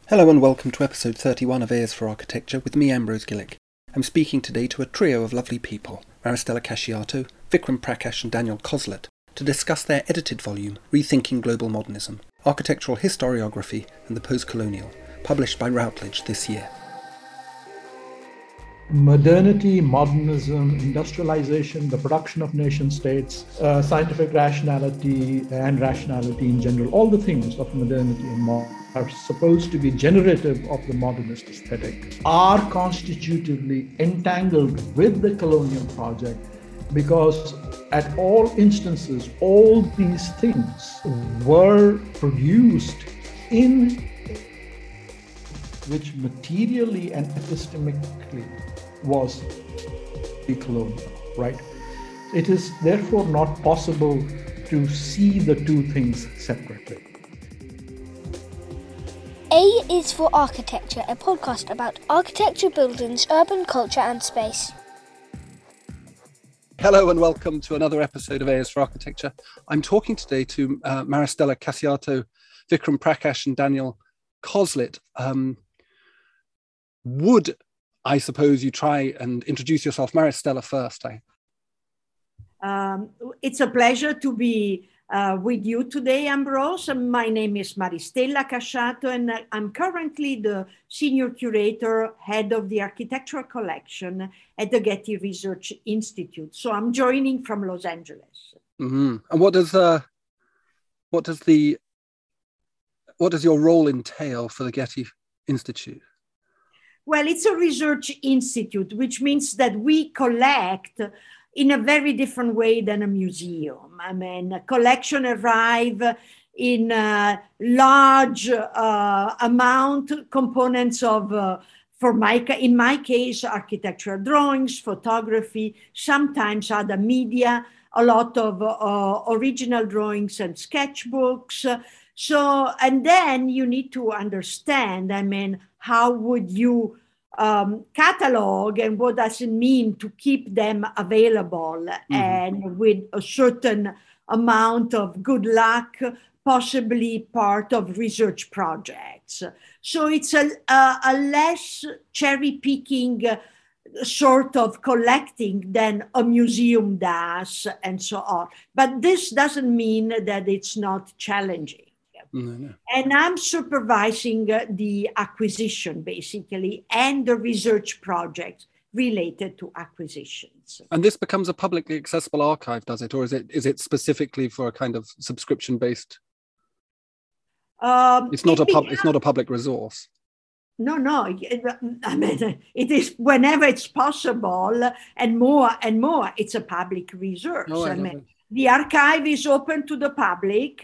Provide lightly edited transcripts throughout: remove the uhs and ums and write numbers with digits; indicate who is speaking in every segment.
Speaker 1: Hello and welcome to episode 31 of Ears for Architecture with me, Ambrose Gillick. I'm speaking today to a trio of lovely people, Maristella Casciato, Vikram Prakash and Daniel Kozlet, to discuss their edited volume, Rethinking Global Modernism, Architectural Historiography and the Post-Colonial, published by Routledge this year.
Speaker 2: Modernity, modernism, industrialization, the production of nation states, scientific rationality and rationality in general, all the things of modernity and modernity are supposed to be generative of the modernist aesthetic, are constitutively entangled with the colonial project because at all instances, all these things were produced in which materially and epistemically was colonial, right? It is therefore not possible to see the two things separately.
Speaker 3: A is for Architecture, a podcast about architecture, buildings, urban culture and space.
Speaker 1: Hello and welcome to another episode of A is for Architecture. I'm talking today to Maristella Casciato, Vikram Prakash and Daniel Kozlet. Would I suppose you try and introduce yourself. Maristella first.
Speaker 4: It's a pleasure to be with you today, Ambrose. My name is Maristella Casciato, and I'm currently the Senior Curator, Head of the Architectural Collection at the Getty Research Institute. So I'm joining from Los Angeles.
Speaker 1: Mm-hmm. And what does your role entail for the Getty Institute?
Speaker 4: Well, it's a research institute, which means that we collect in a very different way than a museum. I mean, a collection arrive in large amount components of, in my case, architectural drawings, photography, sometimes other media, a lot of original drawings and sketchbooks. So, and then you need to understand, I mean, how would you catalog and what does it mean to keep them available and with a certain amount of good luck, possibly part of research projects. So it's a less cherry picking sort of collecting than a museum does and so on. But this doesn't mean that it's not challenging. No. And I'm supervising the acquisition, basically, and the research projects related to acquisitions.
Speaker 1: And this becomes a publicly accessible archive, does it? Or is it specifically for a kind of subscription-based? It's not a public resource.
Speaker 4: No. I mean, it is whenever it's possible, and more, it's a public resource.
Speaker 1: Oh,
Speaker 4: the archive is open to the public.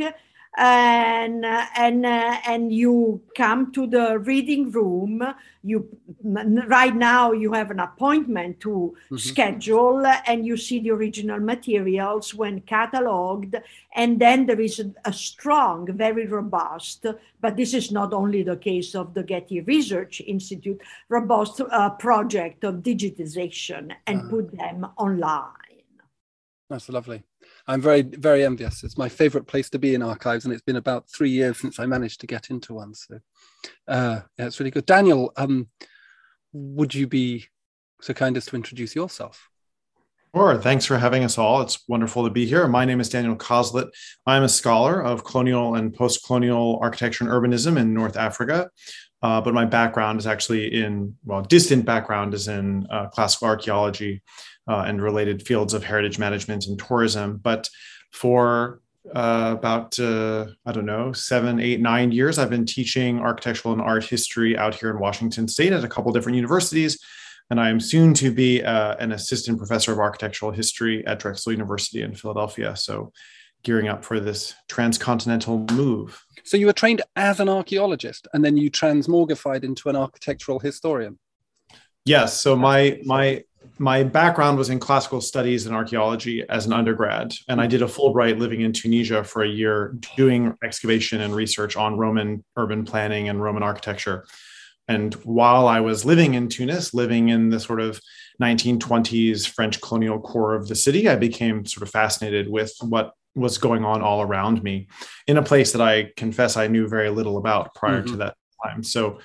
Speaker 4: And you come to the reading room. Right now you have an appointment to schedule, and you see the original materials when cataloged. And then there is a strong, very robust, but this is not only the case of the Getty Research Institute, robust project of digitization and put them online.
Speaker 1: That's lovely. I'm very, very envious. It's my favorite place to be in archives, and it's been about 3 years since I managed to get into one. So yeah, it's really good. Daniel, would you be so kind as to introduce yourself?
Speaker 5: Sure. Thanks for having us all. It's wonderful to be here. My name is Daniel Kozlet. I'm a scholar of colonial and post-colonial architecture and urbanism in North Africa. But my background is actually distant background is in classical archaeology and related fields of heritage management and tourism. But for about 7, 8, 9 years, I've been teaching architectural and art history out here in Washington State at a couple different universities. And I am soon to be an assistant professor of architectural history at Drexel University in Philadelphia. So gearing up for this transcontinental move.
Speaker 1: So you were trained as an archaeologist, and then you transmogrified into an architectural historian.
Speaker 5: Yes. So my background was in classical studies and archaeology as an undergrad, and I did a Fulbright living in Tunisia for a year doing excavation and research on Roman urban planning and Roman architecture. And while I was living in Tunis, living in the sort of 1920s French colonial core of the city, I became sort of fascinated with what was going on all around me in a place that I confess I knew very little about prior to that time. So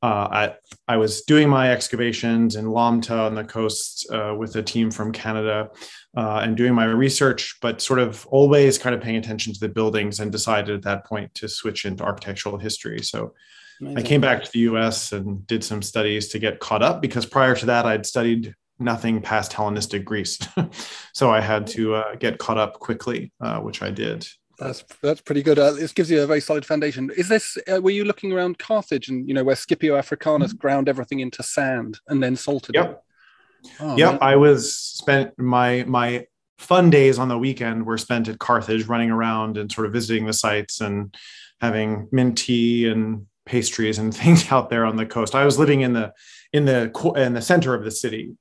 Speaker 5: I was doing my excavations in Lomta on the coast with a team from Canada and doing my research, but sort of always kind of paying attention to the buildings, and decided at that point to switch into architectural history. So amazing. I came back to the US and did some studies to get caught up, because prior to that, I'd studied nothing past Hellenistic Greece. So I had to get caught up quickly, which I did.
Speaker 1: That's pretty good. This gives you a very solid foundation. Is this, were you looking around Carthage and, where Scipio Africanus ground everything into sand and then salted it?
Speaker 5: Oh, yep. I spent my fun days on the weekend were spent at Carthage, running around and sort of visiting the sites and having mint tea and pastries and things out there on the coast. I was living in the center of the city.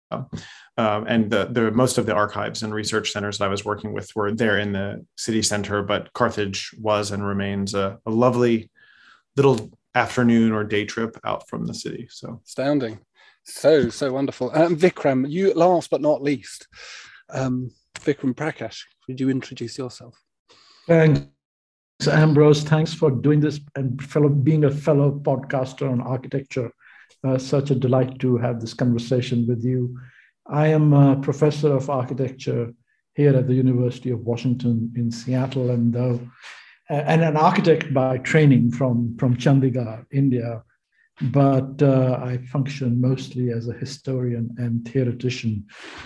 Speaker 5: And the most of the archives and research centers that I was working with were there in the city center, but Carthage was and remains a lovely little afternoon or day trip out from the city. So
Speaker 1: astounding. So wonderful. Vikram, you last but not least, Vikram Prakash, would you introduce yourself?
Speaker 2: Thanks, Ambrose. Thanks for doing this and being a fellow podcaster on architecture. Such a delight to have this conversation with you. I am a professor of architecture here at the University of Washington in Seattle, and an architect by training from Chandigarh, India. But I function mostly as a historian and theoretician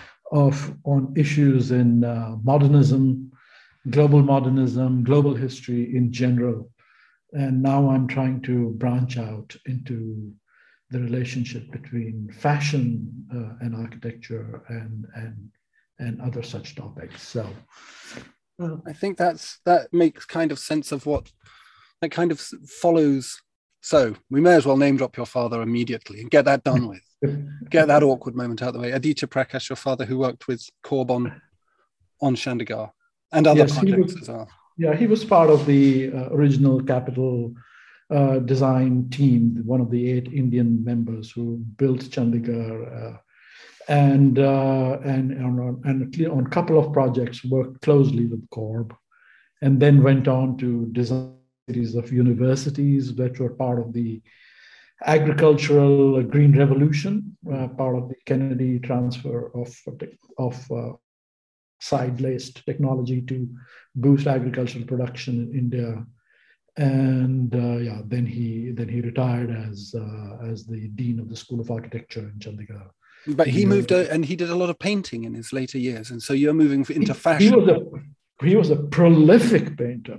Speaker 2: on issues in modernism, global history in general. And now I'm trying to branch out into the relationship between fashion and architecture and other such topics. So
Speaker 1: I think that makes kind of sense of what that kind of follows. So we may as well name drop your father immediately and get that done with. Get that awkward moment out of the way. Aditya Prakash, your father, who worked with Korb on Chandigarh and other projects as well.
Speaker 2: Yeah, he was part of the original Capital design team, one of the 8 Indian members who built Chandigarh, and on a couple of projects worked closely with Korb, and then went on to design a series of universities that were part of the agricultural green revolution, part of the Kennedy transfer of side-laced technology to boost agricultural production in India. And then he retired as the dean of the School of Architecture in Chandigarh.
Speaker 1: But he moved and he did a lot of painting in his later years, and so you're moving into fashion.
Speaker 2: He was a prolific painter.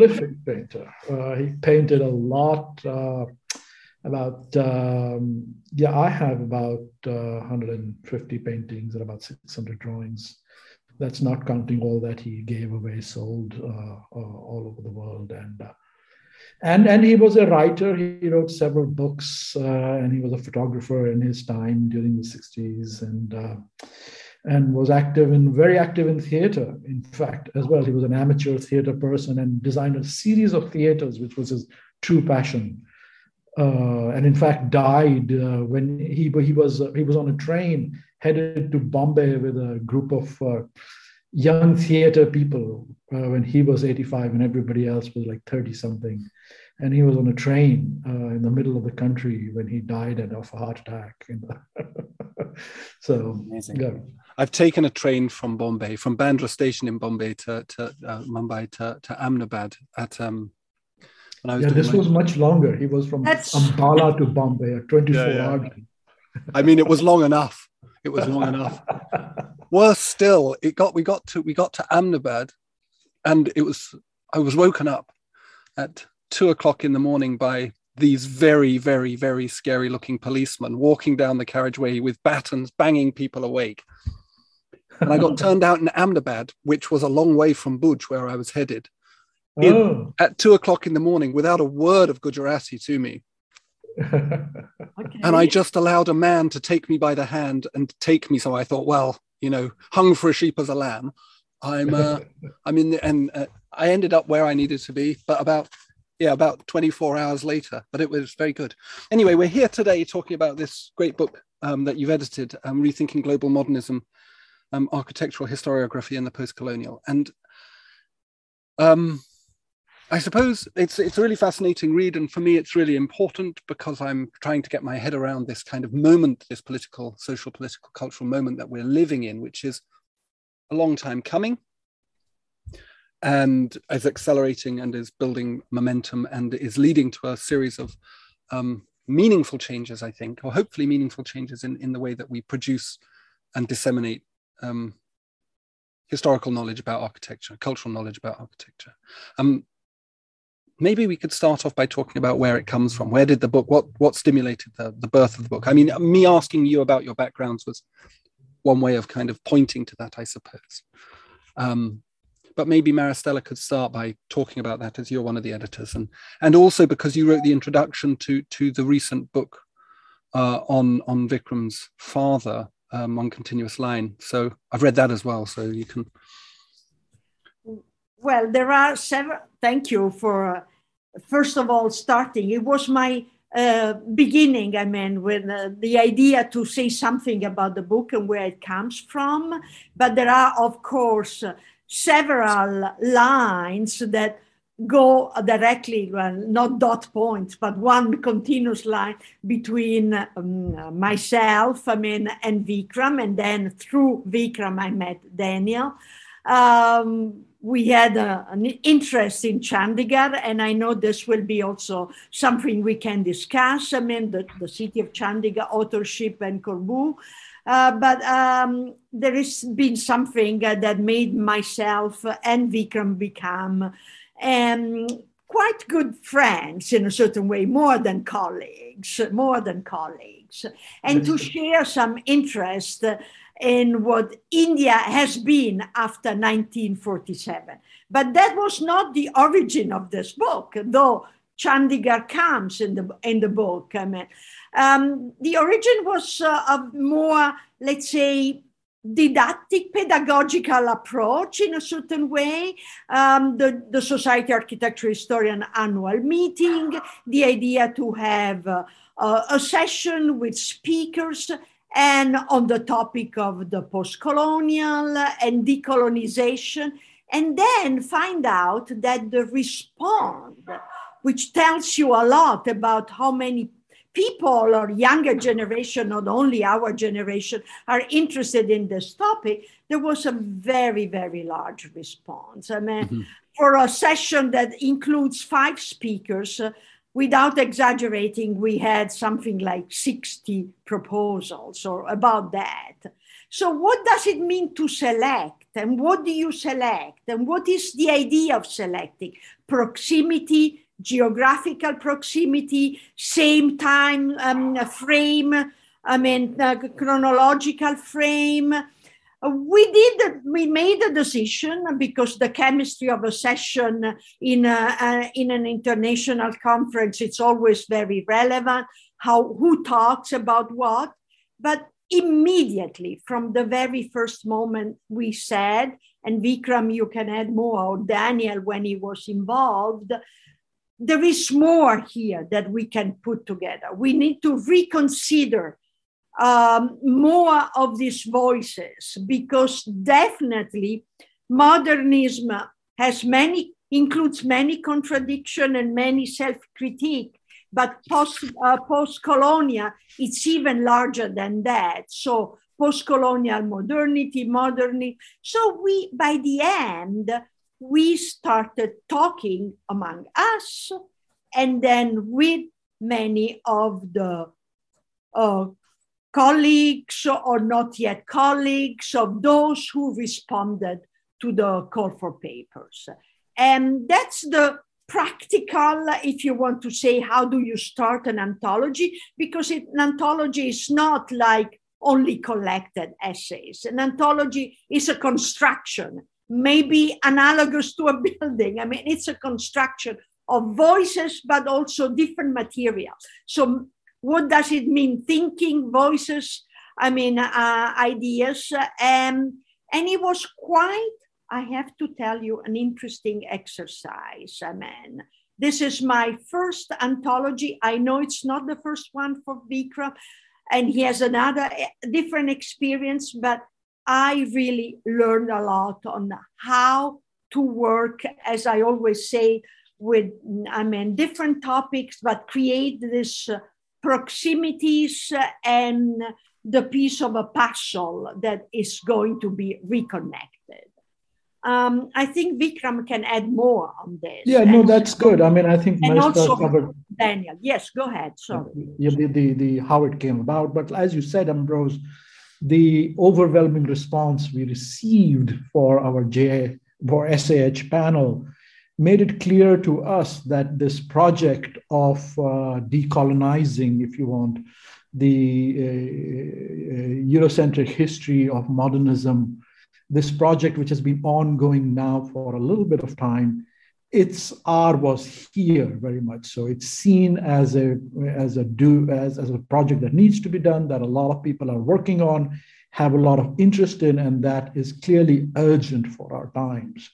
Speaker 2: He painted a lot. I have about 150 paintings and about 600 drawings. That's not counting all that he gave away, sold all over the world, and he was a writer. He wrote several books, and he was a photographer in his time during the 60s, and was very active in theater, in fact, as well. He was an amateur theater person and designed a series of theaters, which was his true passion. And in fact, died when he was on a train headed to Bombay with a group of young theater people when he was 85 and everybody else was like 30 something. And he was on a train in the middle of the country when he died of a heart attack. So
Speaker 1: amazing. Yeah. I've taken a train from Bombay, from Bandra station in Bombay to Mumbai to Ahmedabad at
Speaker 2: this was much longer. He was from Ambala to Bombay, a 24-hour.
Speaker 1: I mean, it was long enough. Worse still, we got to Ahmedabad, and I was woken up at 2:00 in the morning by these very, very, very scary looking policemen walking down the carriageway with batons, banging people awake. And I got turned out in Ahmedabad, which was a long way from Bhuj, where I was headed. At 2:00 in the morning without a word of Gujarati to me. Okay. And I just allowed a man to take me by the hand and take me. So I thought, well, hung for a sheep as a lamb. I'm in and I ended up where I needed to be, but about 24 hours later, but it was very good. Anyway, we're here today talking about this great book that you've edited, Rethinking Global Modernism, Architectural Historiography in the Post-Colonial. And I suppose it's a really fascinating read, and for me it's really important because I'm trying to get my head around this kind of moment, this political, social, political, cultural moment that we're living in, which is a long time coming and is accelerating and is building momentum and is leading to a series of meaningful changes, I think, or hopefully meaningful changes in the way that we produce and disseminate historical knowledge about architecture, cultural knowledge about architecture. Maybe we could start off by talking about where it comes from. Where did the book, what stimulated the birth of the book? I mean, me asking you about your backgrounds was one way of kind of pointing to that, I suppose. But maybe Maristella could start by talking about that, as you're one of the editors, and also because you wrote the introduction to the recent book on Vikram's father, on Continuous Line. So I've read that as well, so you can...
Speaker 4: Well, there are several. Thank you for, first of all, starting. It was my beginning, I mean, with the idea to say something about the book and where it comes from. But there are, of course, several lines that go directly, well, not dot points, but one continuous line between myself, I mean, and Vikram. And then through Vikram, I met Daniel. We had an interest in Chandigarh, and I know this will be also something we can discuss. I mean, the city of Chandigarh, authorship, and Corbu. But there has been something that made myself and Vikram become quite good friends in a certain way, more than colleagues, and to share some interest in what India has been after 1947. But that was not the origin of this book, though Chandigarh comes in the book. I mean, the origin was a more, let's say, didactic, pedagogical approach in a certain way. The Society Architecture Historian annual meeting, the idea to have a session with speakers and on the topic of the post-colonial and decolonization, and then find out that the response, which tells you a lot about how many people or younger generation, not only our generation, are interested in this topic, there was a very, very large response. I mean, for a session that includes 5 speakers, without exaggerating, we had something like 60 proposals or about that. So what does it mean to select? And what do you select? And what is the idea of selecting? Proximity, geographical proximity, same time frame, I mean, chronological frame. We made a decision because the chemistry of a session in an international conference, it's always very relevant, who talks about what. But immediately from the very first moment we said, and Vikram, you can add more, or Daniel when he was involved, there is more here that we can put together. We need to reconsider more of these voices, because definitely modernism includes many contradictions and many self-critique, but post-colonial, it's even larger than that. So post-colonial modernity. So by the end, we started talking among us, and then with many of the colleagues or not yet colleagues of those who responded to the call for papers. And that's the practical, if you want to say, how do you start an anthology? Because an anthology is not like only collected essays. An anthology is a construction, maybe analogous to a building. I mean, it's a construction of voices, but also different material. So what does it mean? Thinking, voices, I mean, ideas. And it was quite, I have to tell you, an interesting exercise. I mean, this is my first anthology. I know it's not the first one for Vikram, and he has another different experience, but I really learned a lot on how to work, as I always say, with, different topics, but create this proximities and the piece of a puzzle that is going to be reconnected. I think Vikram can add more on this.
Speaker 2: Yeah, no, that's good. I think
Speaker 4: Melissa
Speaker 2: covered.
Speaker 4: Daniel, yes, go ahead. Sorry.
Speaker 2: The how it came about, but as you said, Ambrose, the overwhelming response we received for our SAH panel made it clear to us that this project of decolonizing, if you want, the Eurocentric history of modernism, this project, which has been ongoing now for a little bit of time, its hour was here very much. So it's seen as a project that needs to be done, that a lot of people are working on, have a lot of interest in, and that is clearly urgent for our times.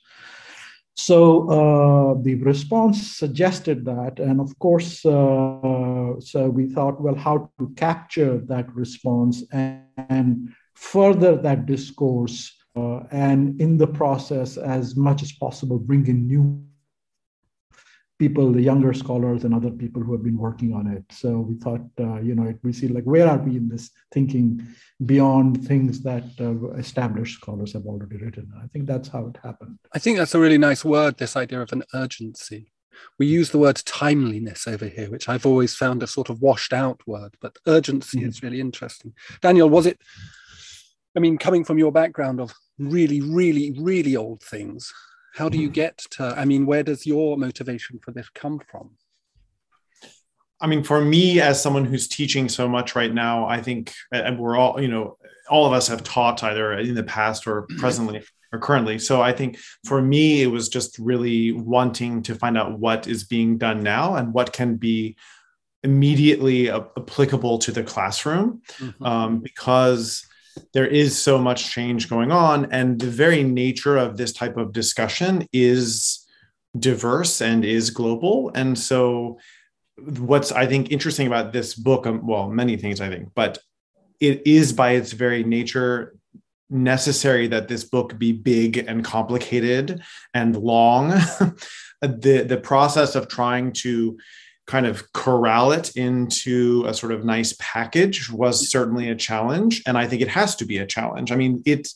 Speaker 2: So the response suggested that, and of course, so we thought, well, how to capture that response and further that discourse, and in the process, as much as possible, bring in new people, the younger scholars and other people who have been working on it. So we thought, we see like, where are we in this thinking beyond things that established scholars have already written? I think that's how it happened.
Speaker 1: I think that's a really nice word, this idea of an urgency. We use the word timeliness over here, which I've always found a sort of washed out word, but urgency is really interesting. Daniel, was it, coming from your background of really, really, really old things, how do you get to, where does your motivation for this come from?
Speaker 5: For me, as someone who's teaching so much right now, I think, and we're all, all of us have taught either in the past or presently or currently. So I think for me, it was just really wanting to find out what is being done now and what can be immediately applicable to the classroom, because there is so much change going on, and the very nature of this type of discussion is diverse and is global. And so what's, I think, interesting about this book, well, many things, I think, but it is by its very nature necessary that this book be big and complicated and long. The process of trying to kind of corral it into a sort of nice package was certainly a challenge, and I think it has to be a challenge. It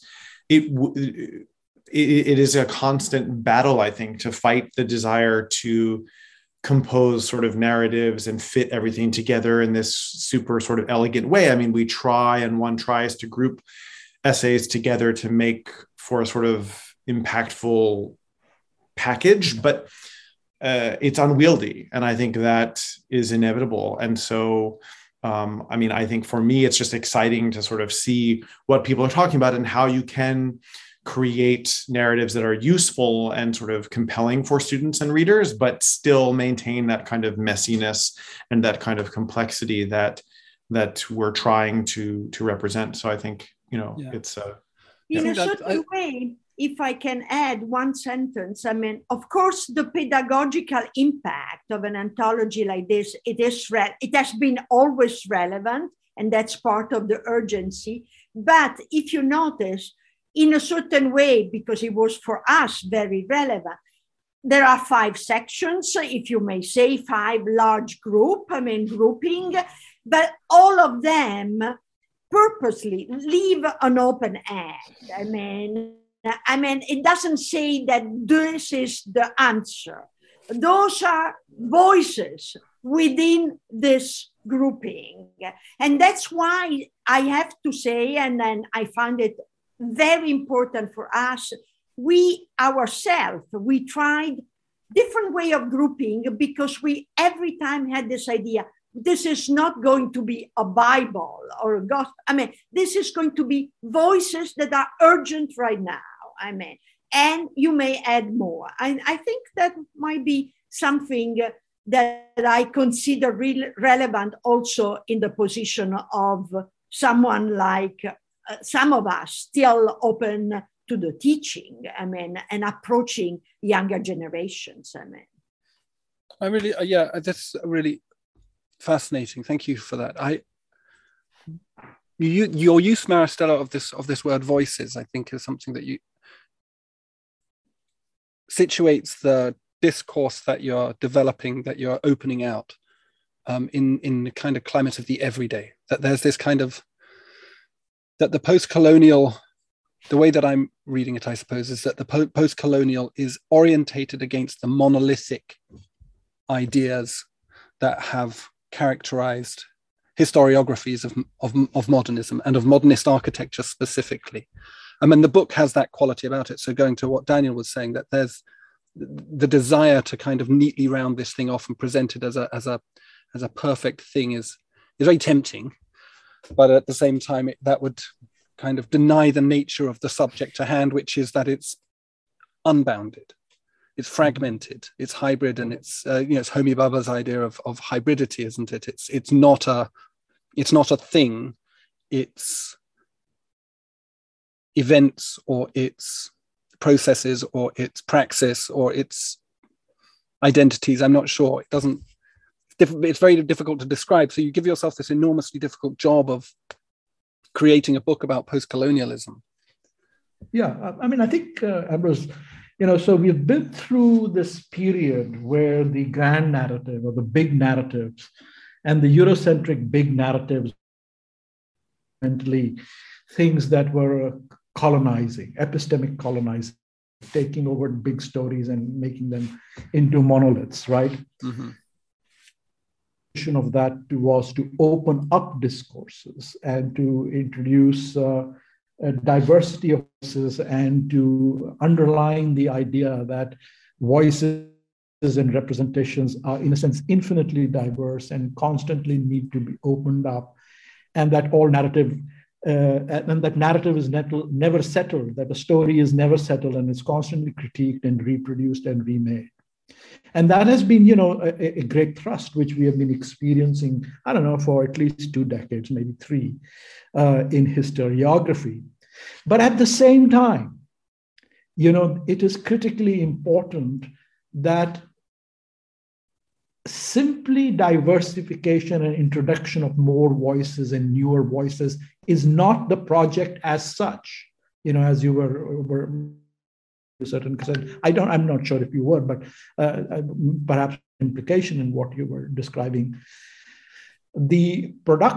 Speaker 5: is a constant battle, I think, to fight the desire to compose sort of narratives and fit everything together in this super sort of elegant way. We try, and one tries to group essays together to make for a sort of impactful package, but it's unwieldy, and I think that is inevitable. And so, I think for me, it's just exciting to sort of see what people are talking about and how you can create narratives that are useful and sort of compelling for students and readers, but still maintain that kind of messiness and that kind of complexity that we're trying to represent. So I think, it's
Speaker 4: in a certain way. If I can add one sentence, of course, the pedagogical impact of an anthology like this, it has been always relevant, and that's part of the urgency. But if you notice, in a certain way, because it was for us very relevant, there are 5 sections, if you may say, 5 large grouping, but all of them purposely leave an open end. It doesn't say that this is the answer. Those are voices within this grouping. And that's why I have to say, and then I find it very important for us, we ourselves, we tried different way of grouping, because we every time had this idea, this is not going to be a Bible or a gospel. This is going to be voices that are urgent right now. And you may add more. I think that might be something that I consider really relevant also in the position of someone like some of us still open to the teaching, and approaching younger generations.
Speaker 1: I really, that's really fascinating. Thank you for that. Your use, Maristella, of this word voices, I think, is something that you situates the discourse that you're developing, that you're opening out in the kind of climate of the everyday. That there's this kind of, that the post-colonial, the way that I'm reading it, I suppose, is that the post-colonial is orientated against the monolithic ideas that have characterized historiographies of modernism and of modernist architecture specifically. I mean, the book has that quality about it. So going to what Daniel was saying, that there's the desire to kind of neatly round this thing off and present it as a perfect thing is very tempting, but at the same time, that would kind of deny the nature of the subject to hand, which is that it's unbounded, it's fragmented, it's hybrid, and it's it's Homi Bhabha's idea of hybridity, isn't it? It's not a thing, it's events, or it's processes, or it's praxis, or it's identities. I'm not sure. It's very difficult to describe. So you give yourself this enormously difficult job of creating a book about post-colonialism.
Speaker 2: Yeah, I mean, I think, Ambrose, so we've been through this period where the grand narrative or the big narratives and the Eurocentric big narratives, mentally, things that were colonizing, epistemic colonizing, taking over big stories and making them into monoliths, right? Mm-hmm. Of that was to open up discourses and to introduce a diversity of voices, and to underline the idea that voices and representations are, in a sense, infinitely diverse and constantly need to be opened up, and that all narrative and that narrative is never settled, that the story is never settled, and it's constantly critiqued and reproduced and remade. And that has been, a great thrust, which we have been experiencing, I don't know, for at least 2 decades, maybe 3, in historiography. But at the same time, it is critically important that simply diversification and introduction of more voices and newer voices is not the project as such, as you were a certain extent. I'm not sure if you were, but perhaps implication in what you were describing. The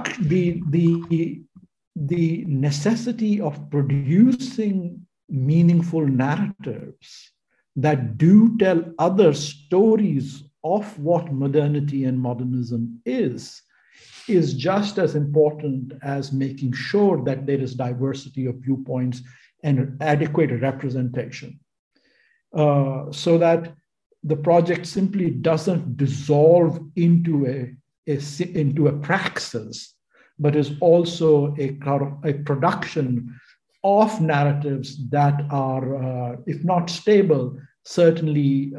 Speaker 2: necessity of producing meaningful narratives that do tell other stories of what modernity and modernism is just as important as making sure that there is diversity of viewpoints and adequate representation. So that the project simply doesn't dissolve into a praxis, but is also a production of narratives that are, if not stable, certainly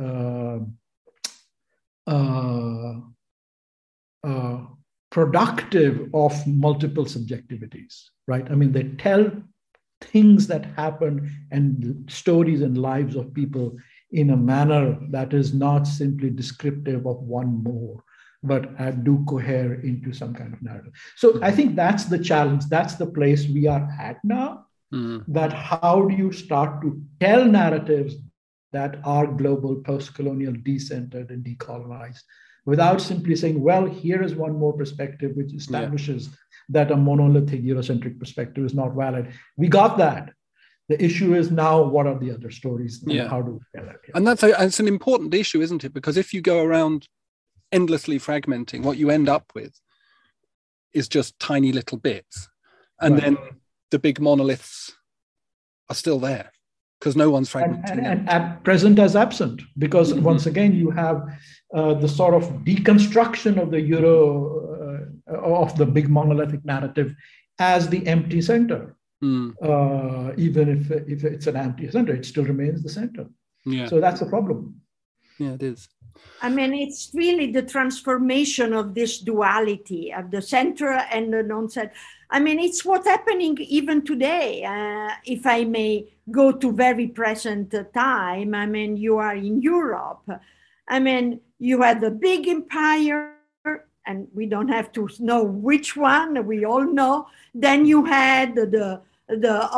Speaker 2: productive of multiple subjectivities, right? I mean, they tell things that happen and stories and lives of people in a manner that is not simply descriptive of one more, but do cohere into some kind of narrative. So I think that's the challenge. That's the place we are at now. Mm-hmm. That how do you start to tell narratives that are global, post-colonial, decentered, and decolonized, without simply saying, well, here is one more perspective which establishes that a monolithic Eurocentric perspective is not valid. We got that. The issue is now, what are the other stories? And how do we tell it?
Speaker 1: And it's an important issue, isn't it? Because if you go around endlessly fragmenting, what you end up with is just tiny little bits. And then the big monoliths are still there because no one's fragmenting.
Speaker 2: And at present as absent, because once again, you have the sort of deconstruction of the of the big monolithic narrative as the empty center. Even if it's an empty center, it still remains the center. Yeah. So that's a problem.
Speaker 1: Yeah, it is.
Speaker 4: I mean, it's really the transformation of this duality of the center and the non-center. I mean, it's what's happening even today. If I may go to very present time, I mean, you are in Europe. I mean, you had the big empire, and we don't have to know which one, we all know. Then you had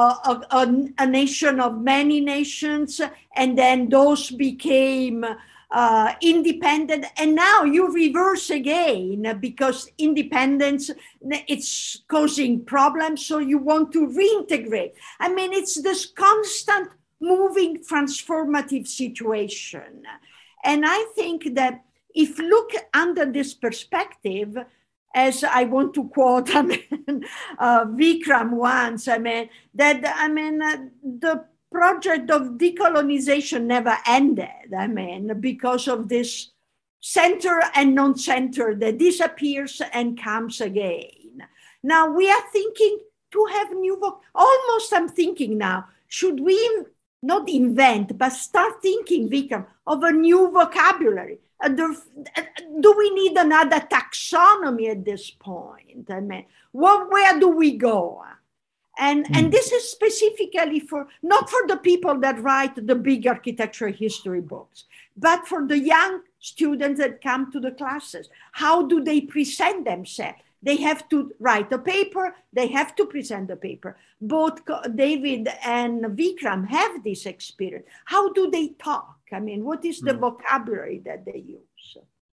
Speaker 4: a nation of many nations, and then those became independent, and now you reverse again because independence, it's causing problems, so you want to reintegrate. I mean, it's this constant moving transformative situation. And I think that if look under this perspective, as I want to quote, Vikram once, the project of decolonization never ended, because of this center and non-center that disappears and comes again. Now we are thinking to have almost I'm thinking now, should we not invent, but start thinking, Vikram, of a new vocabulary? Do we need another taxonomy at this point? Where do we go? And this is specifically not for the people that write the big architectural history books, but for the young students that come to the classes. How do they present themselves? They have to write a paper, they have to present a paper. Both David and Vikram have this experience. How do they talk? What is the vocabulary that they use?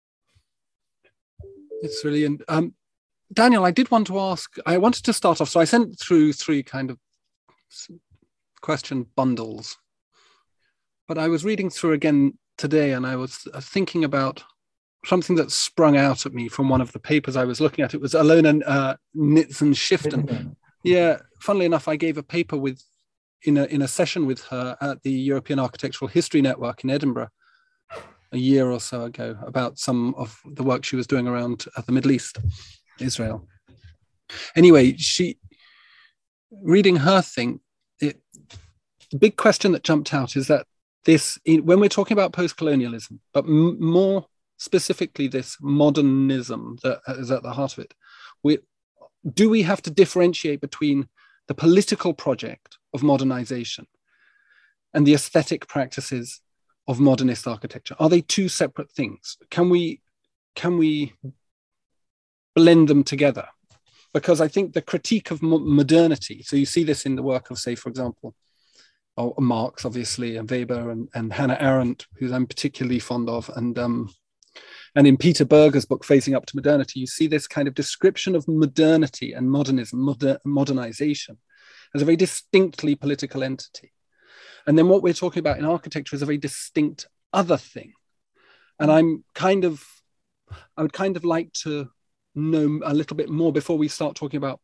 Speaker 1: It's really... Daniel, I did want to ask, I wanted to start off, so I sent through 3 kind of question bundles, but I was reading through again today and I was thinking about something that sprung out at me from one of the papers I was looking at. It was Alona Nitzen-Shifton. Yeah, funnily enough, I gave a paper in a session with her at the European Architectural History Network in Edinburgh a year or so ago about some of the work she was doing around the Middle East. Israel. Anyway, reading her thing, the big question that jumped out is that when we're talking about post-colonialism, but more specifically this modernism that is at the heart of it, do we have to differentiate between the political project of modernization and the aesthetic practices of modernist architecture? Are they 2 separate things? Can we blend them together? Because I think the critique of modernity, so you see this in the work of, say, for example, Marx, obviously, and Weber and Hannah Arendt, who I'm particularly fond of, and in Peter Berger's book, Phasing Up to Modernity, you see this kind of description of modernity and modernism, modernization, as a very distinctly political entity. And then what we're talking about in architecture is a very distinct other thing. And I would kind of like to know a little bit more before we start talking about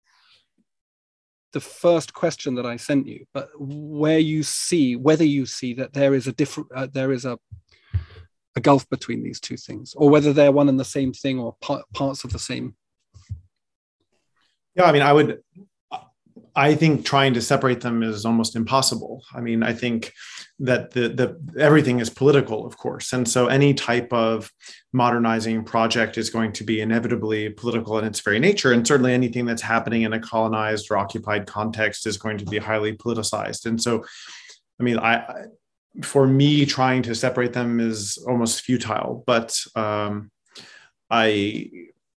Speaker 1: the first question that I sent you, but whether you see that there is a gulf between these 2 things, or whether they're one and the same thing or parts of the same.
Speaker 5: Yeah, I think trying to separate them is almost impossible. I think that everything is political, of course. And so any type of modernizing project is going to be inevitably political in its very nature. And certainly anything that's happening in a colonized or occupied context is going to be highly politicized. And so, for me, trying to separate them is almost futile. But I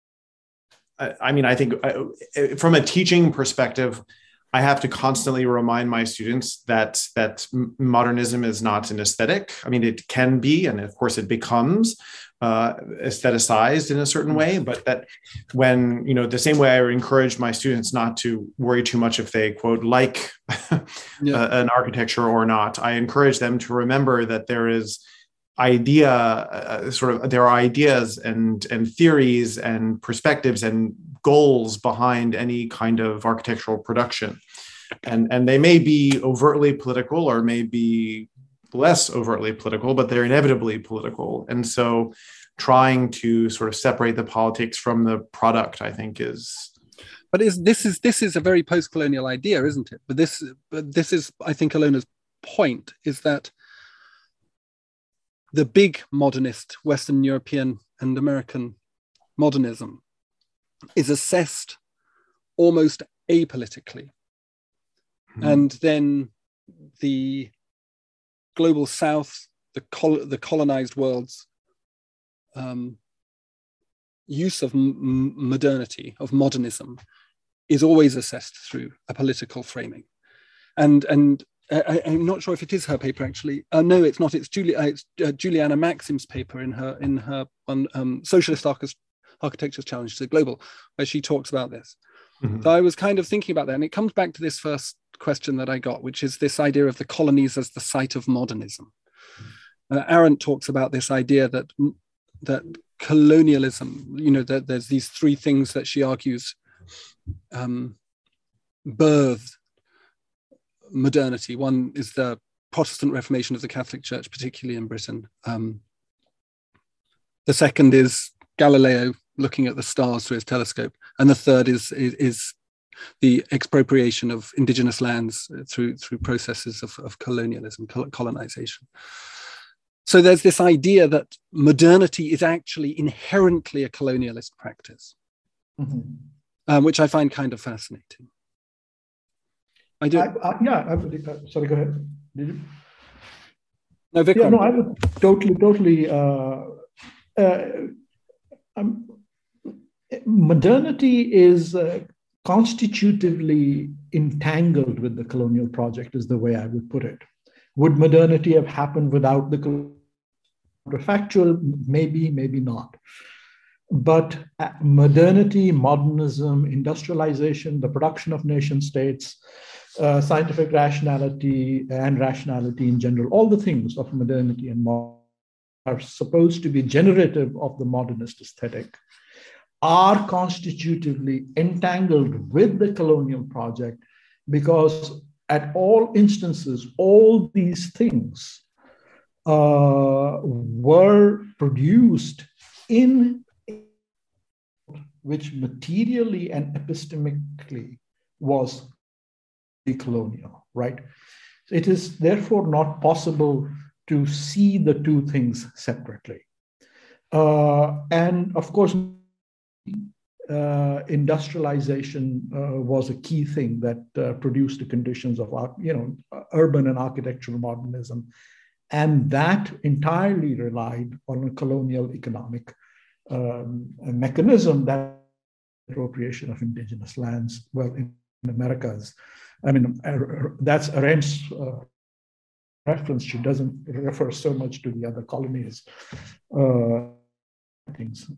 Speaker 5: think from a teaching perspective, I have to constantly remind my students that modernism is not an aesthetic. It can be, and of course it becomes aestheticized in a certain way, but that when, the same way I encourage my students not to worry too much if they, quote, like an architecture or not, I encourage them to remember that there is there are ideas and theories and perspectives and goals behind any kind of architectural production. And they may be overtly political or may be less overtly political, but they're inevitably political. And so trying to sort of separate the politics from the product, I think is...
Speaker 1: But this is a very post-colonial idea, isn't it? But this is, I think, Alona's point, is that the big modernist Western European and American modernism is assessed almost apolitically. And then the global South, the colonized world's use of modernity, of modernism, is always assessed through a political framing. And I'm not sure if it is her paper actually. No, it's not. It's Juliana Maxim's paper in her on Socialist Architecture's Challenge to the Global, where she talks about this. Mm-hmm. So I was kind of thinking about that, and it comes back to this first question that I got, which is this idea of the colonies as the site of modernism. Arendt talks about this idea that colonialism, that there's these three things that she argues birthed modernity. One is the Protestant Reformation of the Catholic Church, particularly in Britain. The second is Galileo looking at the stars through his telescope, and the third is the expropriation of indigenous lands through processes of colonialism, colonization. So there's this idea that modernity is actually inherently a colonialist practice, mm-hmm. Which I find kind of fascinating. I do.
Speaker 2: Sorry, go ahead. Did you?
Speaker 1: No, Vikram.
Speaker 2: Yeah, no, I would totally. Modernity is constitutively entangled with the colonial project, is the way I would put it. Would modernity have happened without the counterfactual? Maybe, maybe not. But modernity, modernism, industrialization, the production of nation states, scientific rationality and rationality in general, all the things of modernity and modernity are supposed to be generative of the modernist aesthetic, are constitutively entangled with the colonial project, because at all instances, all these things were produced in which materially and epistemically was colonial, right? It is therefore not possible to see the two things separately. And of course, industrialization was a key thing that produced the conditions of urban and architectural modernism, and that entirely relied on a colonial economic mechanism, that appropriation of indigenous lands. Well, in Americas, that's Arendt's reference. She doesn't refer so much to the other colonies. Things.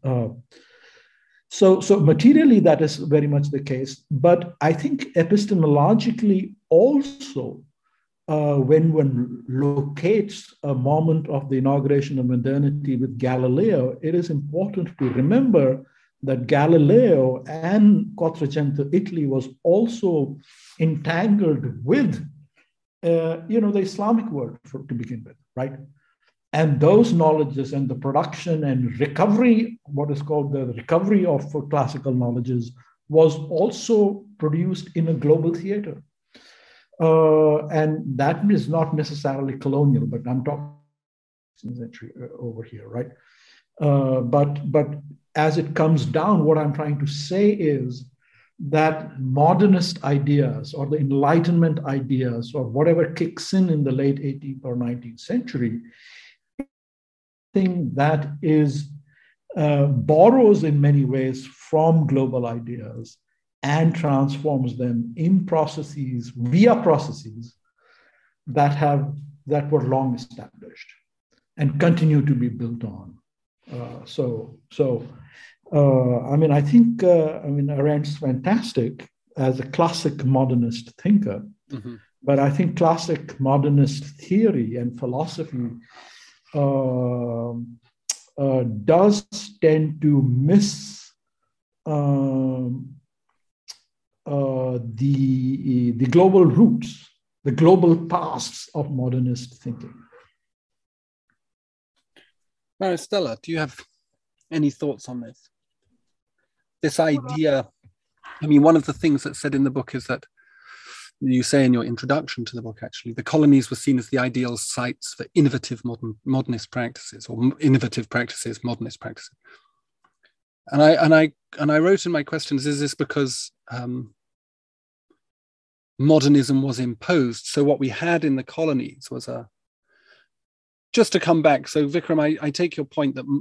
Speaker 2: So materially, that is very much the case. But I think epistemologically also, when one locates a moment of the inauguration of modernity with Galileo, it is important to remember that Galileo and Quattrocento Italy was also entangled with, the Islamic world to begin with, right? And those knowledges and the production and recovery, what is called the recovery of classical knowledges, was also produced in a global theater. And that is not necessarily colonial, but I'm talking century over here, right? But as it comes down, what I'm trying to say is that modernist ideas or the Enlightenment ideas or whatever kicks in the late 18th or 19th century, thing that is borrows in many ways from global ideas and transforms them in processes, via processes that were long established and continue to be built on. I think Arendt's fantastic as a classic modernist thinker, mm-hmm. but I think classic modernist theory and philosophy does tend to miss the global roots, the global pasts of modernist thinking.
Speaker 1: Maristella, do you have any thoughts on this? This idea, one of the things that's said in the book is that you say in your introduction to the book, actually, the colonies were seen as the ideal sites for innovative modernist practices, or innovative practices, modernist practices. And I wrote in my questions, is this because modernism was imposed? So what we had in the colonies was just to come back. So Vikram, I take your point that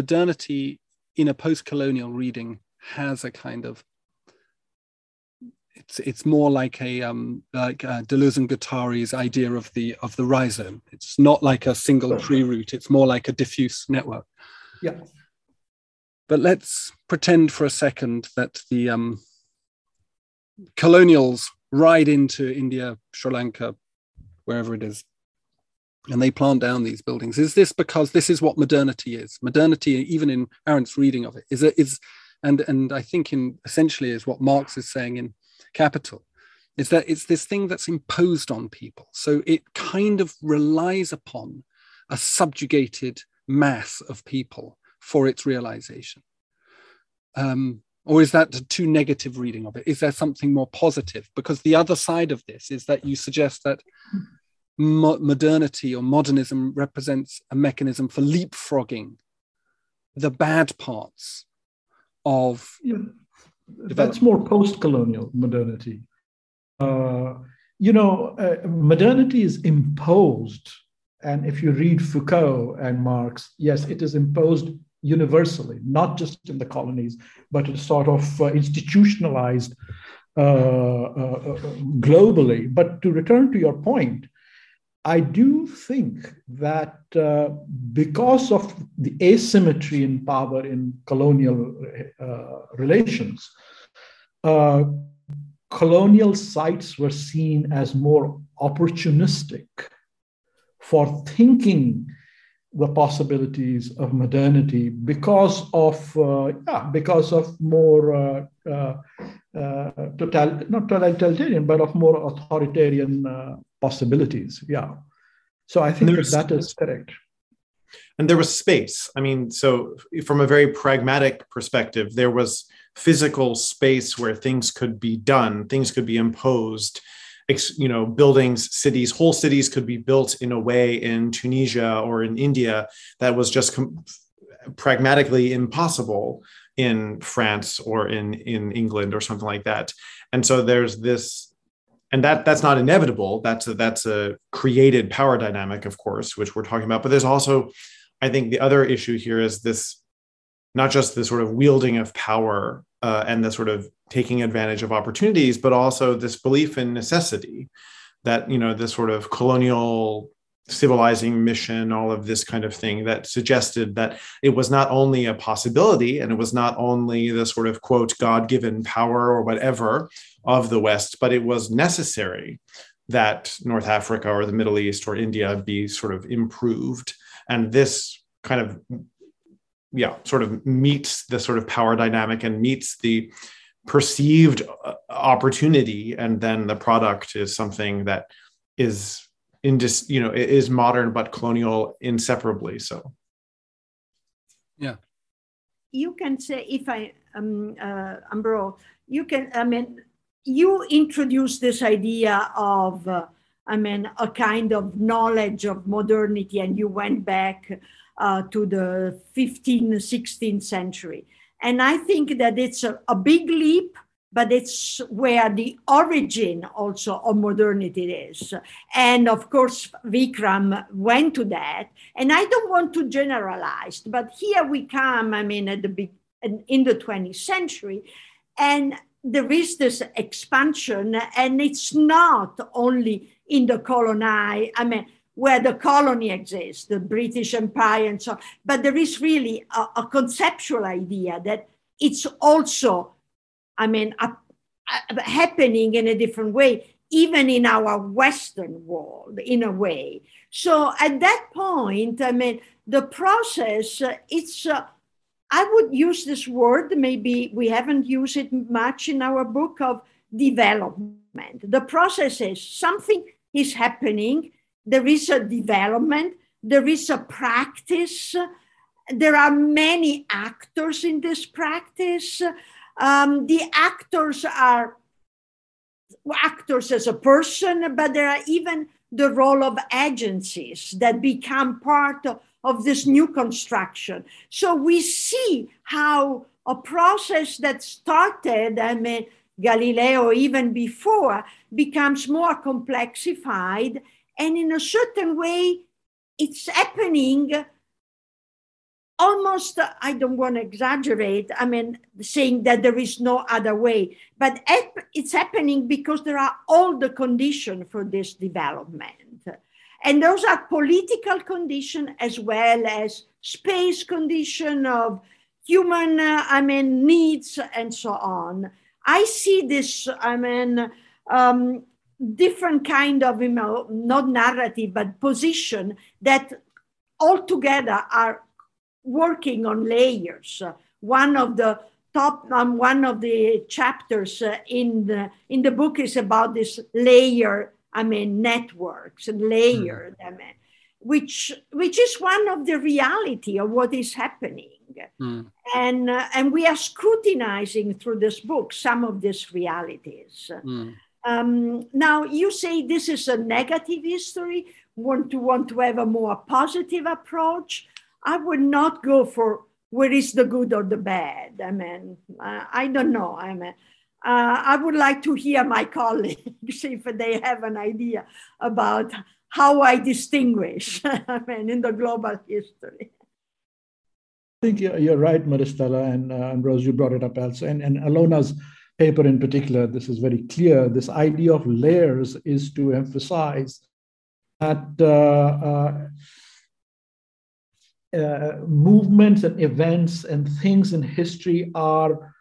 Speaker 1: modernity in a post-colonial reading has a kind of, it's more like a Deleuze and Guattari's idea of the rhizome. It's not like a single tree root. It's more like a diffuse network.
Speaker 2: Yeah.
Speaker 1: But let's pretend for a second that the colonials ride into India, Sri Lanka, wherever it is, and they plant down these buildings. Is this because this is what modernity is? Modernity, even in Arendt's reading of it, and I think essentially is what Marx is saying in Capital, is that it's this thing that's imposed on people. So it kind of relies upon a subjugated mass of people for its realization. Or is that a too negative reading of it? Is there something more positive? Because the other side of this is that you suggest that modernity or modernism represents a mechanism for leapfrogging the bad parts of
Speaker 2: that's more post-colonial modernity. Modernity is imposed, and if you read Foucault and Marx, yes, it is imposed universally, not just in the colonies, but it's sort of institutionalized globally. But to return to your point, I do think that because of the asymmetry in power in colonial relations, colonial sites were seen as more opportunistic for thinking the possibilities of modernity because of more not totalitarian, but of more authoritarian possibilities. Yeah. So I think that is correct.
Speaker 5: And there was space. I mean, so from a very pragmatic perspective, there was physical space where things could be done, things could be imposed. Buildings, cities, whole cities could be built in a way in Tunisia or in India that was just pragmatically impossible in France or in England or something like that. And so there's this, and that's not inevitable. That's a created power dynamic, of course, which we're talking about. But there's also, I think the other issue here is this, not just the sort of wielding of power and the sort of taking advantage of opportunities, but also this belief in necessity, that, this sort of colonial civilizing mission, all of this kind of thing that suggested that it was not only a possibility and it was not only the sort of, quote, God-given power or whatever of the West, but it was necessary that North Africa or the Middle East or India be sort of improved. And this kind of, sort of meets the sort of power dynamic and meets the perceived opportunity, and then the product is something that is is modern but colonial inseparably. So,
Speaker 1: yeah,
Speaker 4: you can say, if I Ambro, you introduced this idea of a kind of knowledge of modernity, and you went back to the 15th, 16th century. And I think that it's a big leap, but it's where the origin also of modernity is. And of course, Vikram went to that. And I don't want to generalize, but here we come, in the 20th century, and there is this expansion, and it's not only in the colony, where the colony exists, the British Empire and so on, but there is really a conceptual idea that it's also, happening in a different way, even in our Western world, in a way. So at that point, the process, I would use this word, maybe we haven't used it much in our book, of development. The process is something is happening, there is a development, there is a practice, there are many actors in this practice. The actors are actors as a person, but there are even the role of agencies that become part of this new construction. So we see how a process that started, Galileo even before, becomes more complexified, and in a certain way, it's happening almost, I don't want to exaggerate, I mean, saying that there is no other way, but it's happening because there are all the conditions for this development. And those are political conditions as well as space condition of human, needs and so on. I see this, different kind of, not narrative, but position that altogether are working on layers. One of the chapters in the book is about this layer, networks and layered, which is one of the reality of what is happening. And we are scrutinizing through this book some of these realities. Now, you say this is a negative history, want to have a more positive approach. I would not go for where is the good or the bad. I don't know. I would like to hear my colleagues if they have an idea about how I distinguish in the global history.
Speaker 2: I think you're right, Maristella, and Rose, you brought it up also. And Alona's paper in particular, this is very clear. This idea of layers is to emphasize that movements and events and things in history are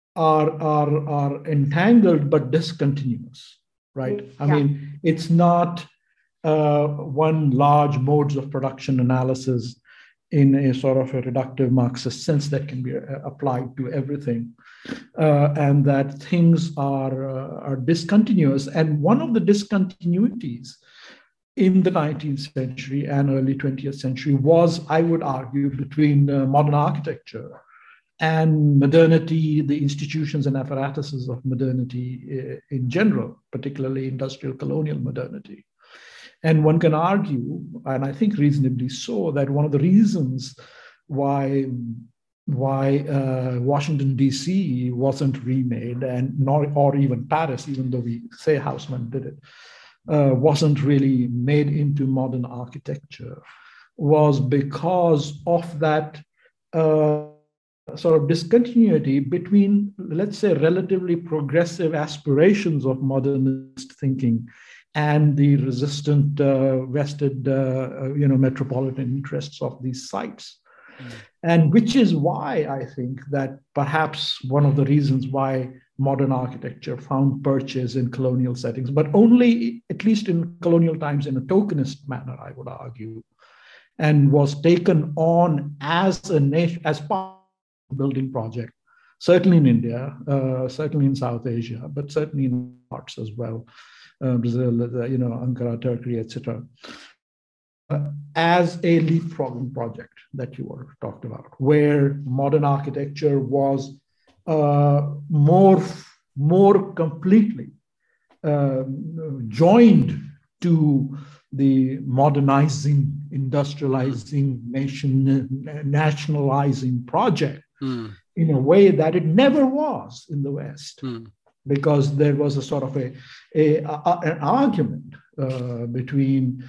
Speaker 2: entangled but discontinuous, right? I mean, it's not one large modes of production analysis in a sort of a reductive Marxist sense that can be applied to everything, and that things are discontinuous. And one of the discontinuities in the 19th century and early 20th century was, I would argue, between modern architecture and modernity, the institutions and apparatuses of modernity in general, particularly industrial colonial modernity. And one can argue, and I think reasonably so, that one of the reasons why Washington, D.C. wasn't remade, or even Paris, even though we say Haussmann did it, wasn't really made into modern architecture, was because of that sort of discontinuity between, let's say, relatively progressive aspirations of modernist thinking and the resistant vested metropolitan interests of these sites. And which is why I think that perhaps one of the reasons why modern architecture found purchase in colonial settings, but only, at least in colonial times, in a tokenist manner, I would argue, and was taken on as a nation, as part of the building project, certainly in India, certainly in South Asia, but certainly in parts as well, Brazil, Ankara, Turkey, etc., as a leapfrogging project that you were talked about, where modern architecture was more completely joined to the modernizing, industrializing, nationalizing project in a way that it never was in the West, because there was a sort of an argument between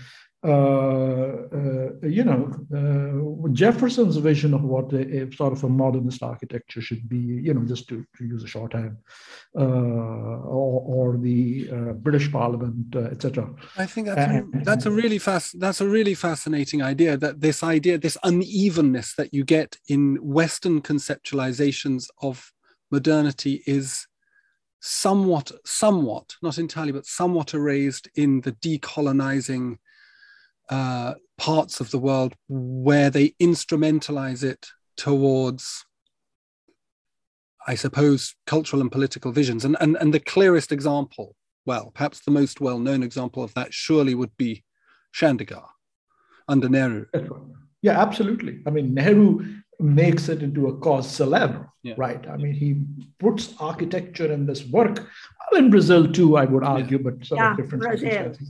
Speaker 2: Jefferson's vision of what a sort of a modernist architecture should be, just to use a shorthand, or the British Parliament, etc.
Speaker 1: I think that's a really fascinating idea. That this unevenness that you get in Western conceptualizations of modernity is somewhat, not entirely, but somewhat erased in the decolonizing parts of the world where they instrumentalize it towards, I suppose, cultural and political visions. And the clearest example, well, perhaps the most well-known example of that surely would be Chandigarh under Nehru.
Speaker 2: Yeah, absolutely. I mean, Nehru makes it into a cause célèbre, right? I mean, he puts architecture in this work. In Brazil too, I would argue, but sort of different circumstances.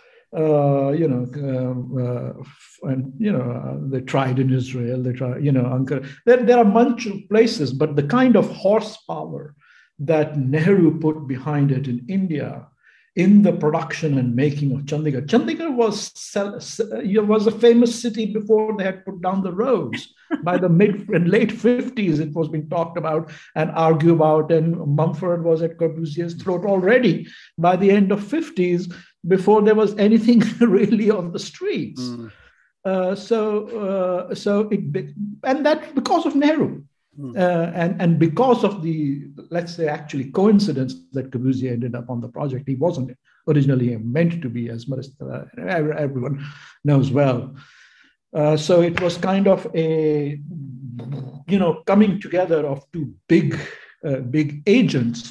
Speaker 2: They tried in Israel, they tried, Ankara. There are a bunch of places, but the kind of horsepower that Nehru put behind it in India in the production and making of Chandigarh. Chandigarh was a famous city before they had put down the roads. By the mid and late 50s, it was being talked about and argued about, and Mumford was at Corbusier's throat already by the end of 50s, before there was anything really on the streets. And that because of Nehru. And because of the, let's say, actually coincidence that Corbusier ended up on the project. He wasn't originally meant to be, as everyone knows well. So it was kind of a, coming together of two big agents.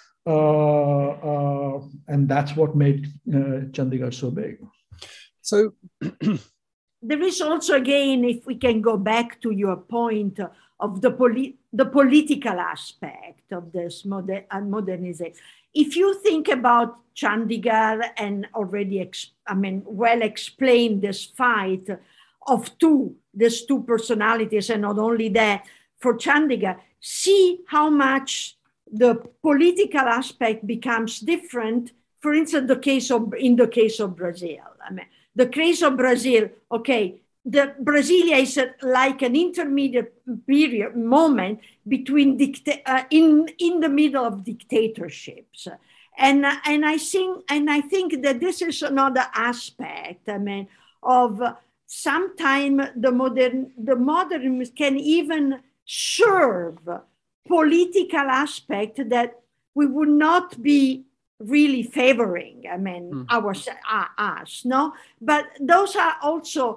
Speaker 2: And that's what made Chandigarh so big.
Speaker 1: So
Speaker 4: there is also, again, if we can go back to your point of the political aspect of this modernization. If you think about Chandigarh and already, well explained this fight of these two personalities, and not only that, for Chandigarh, see how much the political aspect becomes different. For instance, in the case of Brazil. The case of Brazil, okay, the Brasilia is like an intermediate moment between in the middle of dictatorships, and I think that this is another aspect. Of sometime the modernism can even serve political aspect that we would not be really favoring. Us, no, but those are also.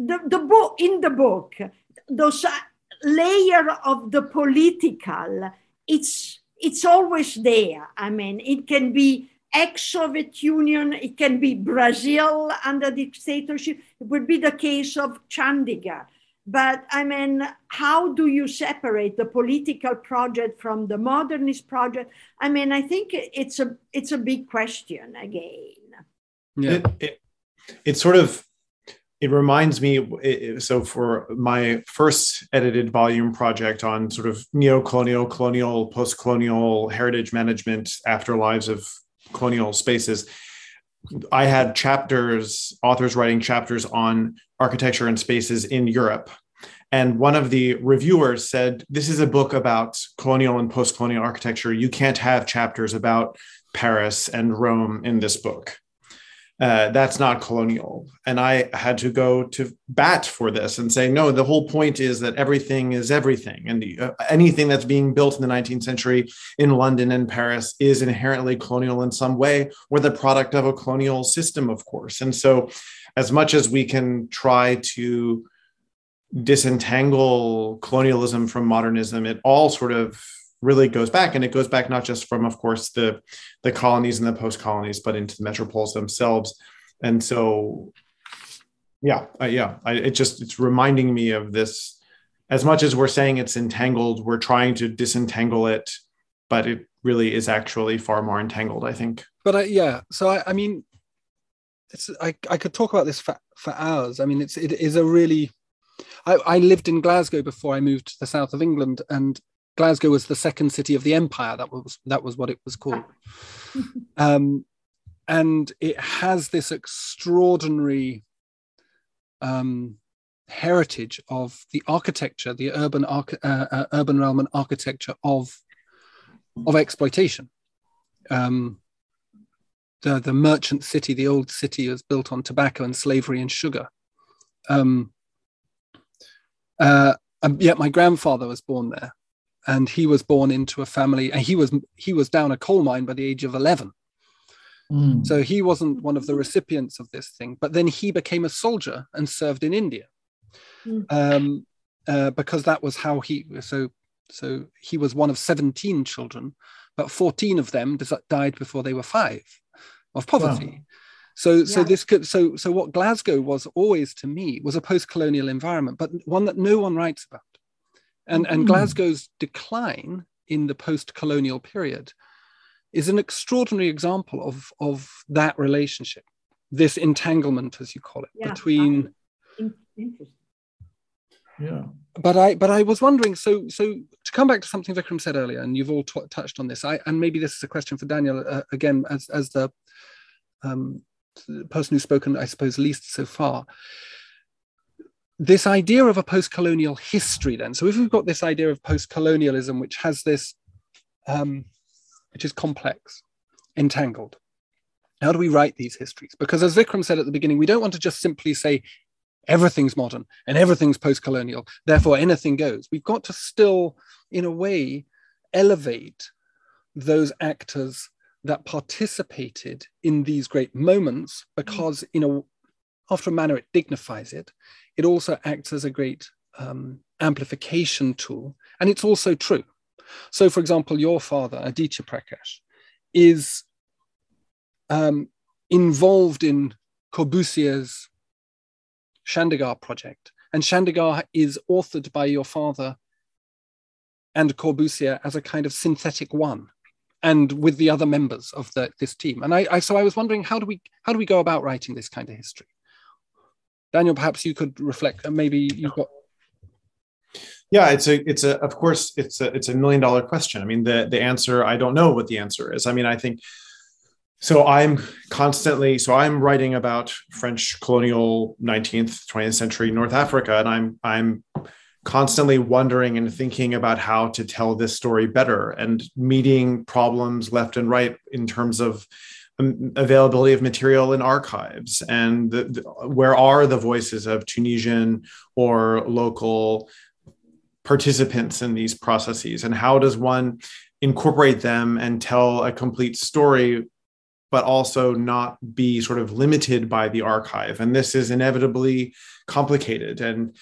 Speaker 4: The book, those layer of the political, it's always there. It can be ex-Soviet Union, it can be Brazil under dictatorship. It would be the case of Chandigarh. But how do you separate the political project from the modernist project? I think it's a big question again.
Speaker 5: Yeah, it sort of. It reminds me, so for my first edited volume project on sort of neo-colonial, colonial, post-colonial heritage management, afterlives of colonial spaces, I had authors writing chapters on architecture and spaces in Europe. And one of the reviewers said, this is a book about colonial and post-colonial architecture. You can't have chapters about Paris and Rome in this book. That's not colonial. And I had to go to bat for this and say, no, the whole point is that everything is everything. And anything that's being built in the 19th century in London and Paris is inherently colonial in some way, or the product of a colonial system, of course. And so as much as we can try to disentangle colonialism from modernism, it all sort of really goes back, and it goes back not just from, of course, the colonies and the post-colonies, but into the metropoles themselves. And so, it's reminding me of this. As much as we're saying it's entangled, we're trying to disentangle it, but it really is actually far more entangled, I think.
Speaker 1: But I could talk about this for hours. It is a really. I lived in Glasgow before I moved to the south of England, and Glasgow was the second city of the empire. That was what it was called. And it has this extraordinary heritage of the architecture, the urban realm and architecture of exploitation. The merchant city, the old city, is built on tobacco and slavery and sugar. Yet my grandfather was born there. And he was born into a family, and he was down a coal mine by the age of 11. So he wasn't one of the recipients of this thing. But then he became a soldier and served in India, because that was how he. So he was one of 17 children, but 14 of them died before they were 5 of poverty. Wow. So what Glasgow was always to me was a post-colonial environment, but one that no one writes about. And Glasgow's decline in the post-colonial period is an extraordinary example of that relationship, this entanglement, as you call it, between.
Speaker 2: Yeah.
Speaker 1: But I was wondering, so to come back to something Vikram said earlier, and you've all touched on this, and maybe this is a question for Daniel, again, as the person who's spoken, I suppose, least so far. This idea of a post-colonial history then. So if we've got this idea of post-colonialism, which has this, which is complex, entangled, how do we write these histories? Because as Vikram said at the beginning, we don't want to just simply say everything's modern and everything's post-colonial, therefore anything goes. We've got to still, in a way, elevate those actors that participated in these great moments, because, after a manner, it dignifies it. It also acts as a great amplification tool. And it's also true. So, for example, your father, Aditya Prakash, is involved in Corbusier's Chandigarh project. And Chandigarh is authored by your father and Corbusier as a kind of synthetic one, and with the other members of this team. And so I was wondering, how do we go about writing this kind of history? Daniel, perhaps you could reflect, and maybe you've got.
Speaker 5: Yeah, it's a $1 million question. I mean, the answer, I don't know what the answer is. I mean, I think, so I'm writing about French colonial 19th, 20th century North Africa, and I'm constantly wondering and thinking about how to tell this story better, and meeting problems left and right in terms of availability of material in archives, and where are the voices of Tunisian or local participants in these processes, and how does one incorporate them and tell a complete story, but also not be sort of limited by the archive. And this is inevitably complicated. And,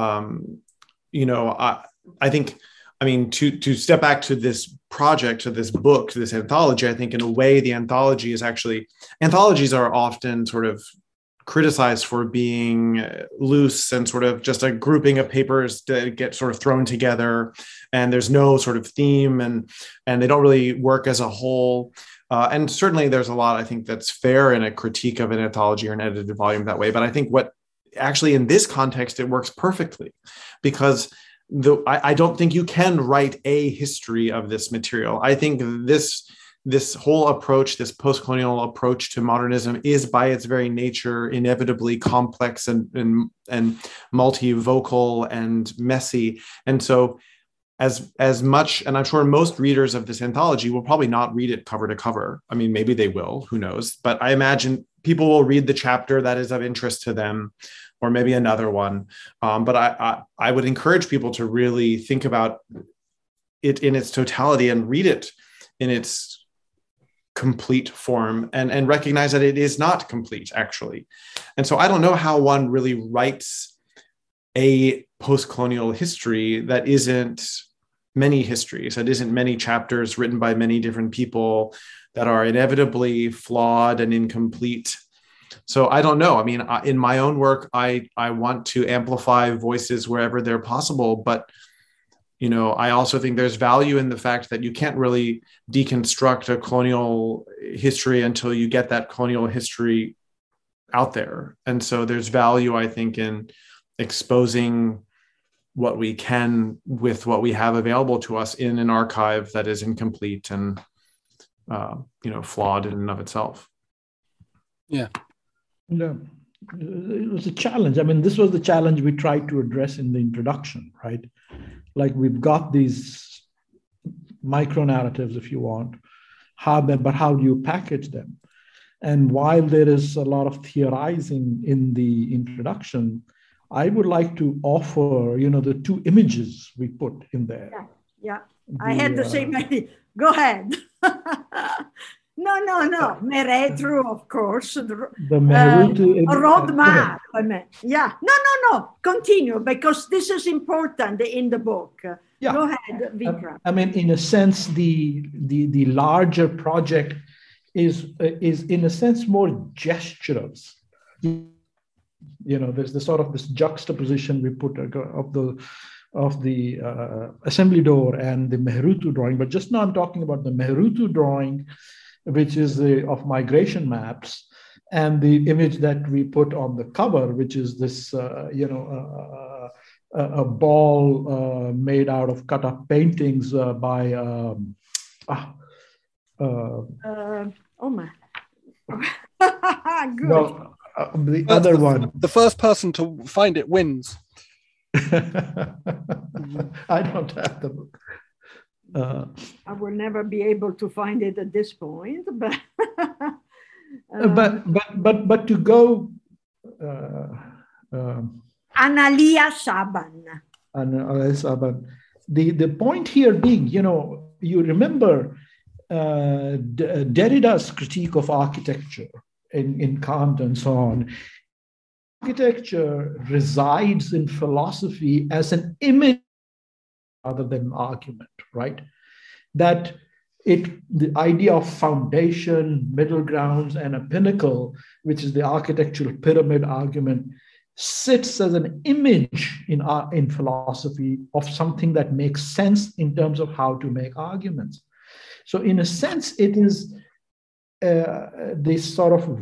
Speaker 5: I think, to step back to this project, to this book, to this anthology, I think in a way, the anthology is actually, anthologies are often sort of criticized for being loose and sort of just a grouping of papers that get sort of thrown together, and there's no sort of theme, and they don't really work as a whole. And certainly there's a lot, I think, that's fair in a critique of an anthology or an edited volume that way. But I think what actually in this context, it works perfectly, because I don't think you can write a history of this material. I think this whole approach, this post-colonial approach to modernism, is by its very nature inevitably complex and multivocal and messy. And so as much, and I'm sure most readers of this anthology will probably not read it cover to cover. I mean, maybe they will, who knows? But I imagine people will read the chapter that is of interest to them, or maybe another one. But I would encourage people to really think about it in its totality and read it in its complete form, and recognize that it is not complete, actually. And so I don't know how one really writes a post-colonial history that isn't many histories, that isn't many chapters written by many different people that are inevitably flawed and incomplete. So I don't know. I mean, in my own work, I want to amplify voices wherever they're possible, but I also think there's value in the fact that you can't really deconstruct a colonial history until you get that colonial history out there. And so there's value, I think, in exposing what we can with what we have available to us in an archive that is incomplete and, flawed in and of itself.
Speaker 1: Yeah.
Speaker 2: No, it was a challenge. I mean, this was the challenge we tried to address in the introduction, right? Like, we've got these micro narratives, if you want, but how do you package them? And while there is a lot of theorizing in the introduction, I would like to offer, the two images we put in there.
Speaker 4: Yeah. I had the same idea. Go ahead. No. Meretru, of course. The
Speaker 2: Mehrutu
Speaker 4: roadmap. Yeah. No. Continue, because this is important in the book.
Speaker 2: Yeah.
Speaker 4: Go ahead, Vikram.
Speaker 2: I mean, in a sense, the larger project is in a sense more gesturals. There's the sort of this juxtaposition we put of the assembly door and the Mehrutu drawing. But just now I'm talking about the Mehrutu drawing, which is of migration maps, and the image that we put on the cover, which is this, a ball made out of cut up paintings by
Speaker 4: oh my. Good.
Speaker 2: No, the other one.
Speaker 1: The first person to find it wins.
Speaker 2: I don't have the book.
Speaker 4: I will never be able to find it at this point, but
Speaker 2: but to go.
Speaker 4: Analia Saban.
Speaker 2: The point here being, you remember Derrida's critique of architecture in Kant and so on. Architecture resides in philosophy as an image rather than an argument, right? That the idea of foundation, middle grounds, and a pinnacle, which is the architectural pyramid argument, sits as an image in philosophy of something that makes sense in terms of how to make arguments. So in a sense, it is this sort of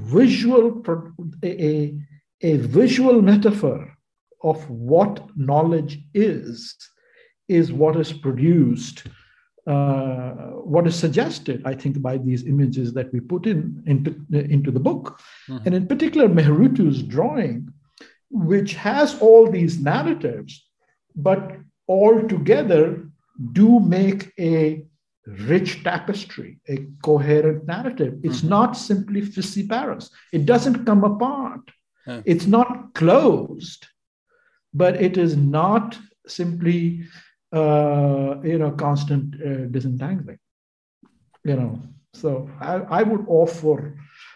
Speaker 2: a visual metaphor of what knowledge is what is produced, what is suggested, I think, by these images that we put into the book. Mm-hmm. And in particular, Mehrutu's drawing, which has all these narratives, but all together do make a rich tapestry, a coherent narrative. It's mm-hmm. not simply fissiparous. It doesn't come apart. Yeah. It's not closed, but it is not simply, constant disentangling. So I would offer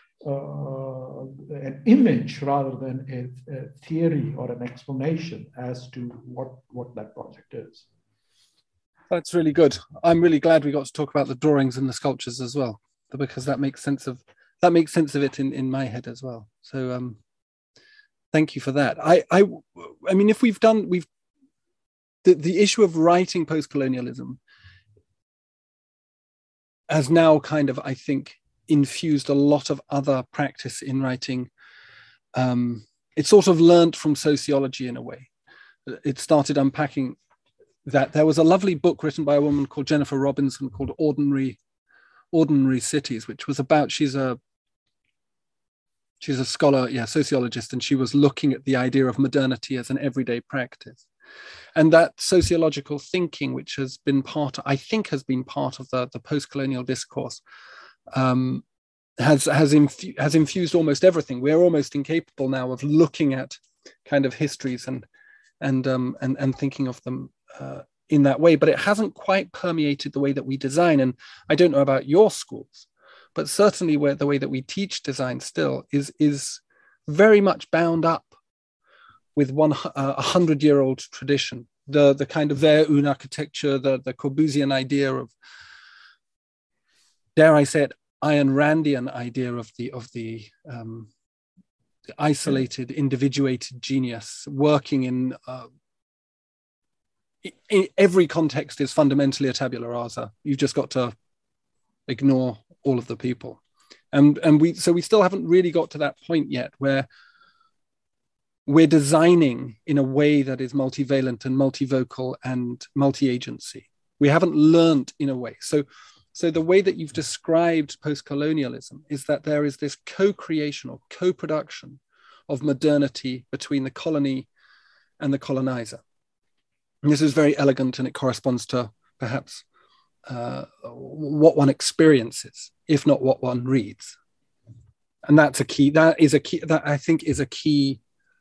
Speaker 2: an image rather than a theory or an explanation as to what that project is.
Speaker 1: That's really good. I'm really glad we got to talk about the drawings and the sculptures as well, because that makes sense of it in my head as well. So thank you for that. I mean, if the issue of writing post-colonialism has now kind of, I think, infused a lot of other practice in writing. It sort of learnt from sociology in a way. It started unpacking that. There was a lovely book written by a woman called Jennifer Robinson called Ordinary Cities, which was about, she's a scholar, sociologist, and she was looking at the idea of modernity as an everyday practice. And that sociological thinking, which has been part of the post-colonial discourse, has infused almost everything. We're almost incapable now of looking at kind of histories and thinking of them in that way. But it hasn't quite permeated the way that we design. And I don't know about your schools, but certainly the way that we teach design still is very much bound up with 100-year-old tradition. The kind of Ver-une architecture, the Corbusian idea of, dare I say it, Ayn Randian idea of the isolated, individuated genius working in every context is fundamentally a tabula rasa. You've just got to ignore all of the people, and we still haven't really got to that point yet where we're designing in a way that is multivalent and multivocal and multi-agency. We haven't learnt in a way. So the way that you've described post-colonialism is that there is this co-creation or co-production of modernity between the colony and the colonizer. And this is very elegant, and it corresponds to perhaps what one experiences, if not what one reads. And that's a key. That I think is a key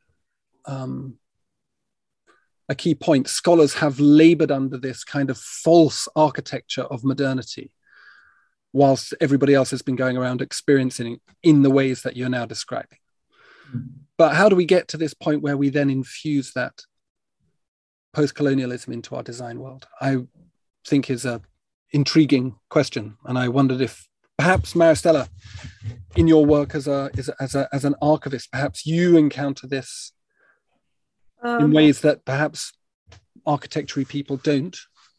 Speaker 1: point. Scholars have labored under this kind of false architecture of modernity, whilst everybody else has been going around experiencing it in the ways that you're now describing. Mm-hmm. But how do we get to this point where we then infuse that post-colonialism into our design world? I think is a intriguing question, and I wondered if perhaps Maristella, in your work as an archivist, perhaps you encounter this in ways that perhaps architecture people don't.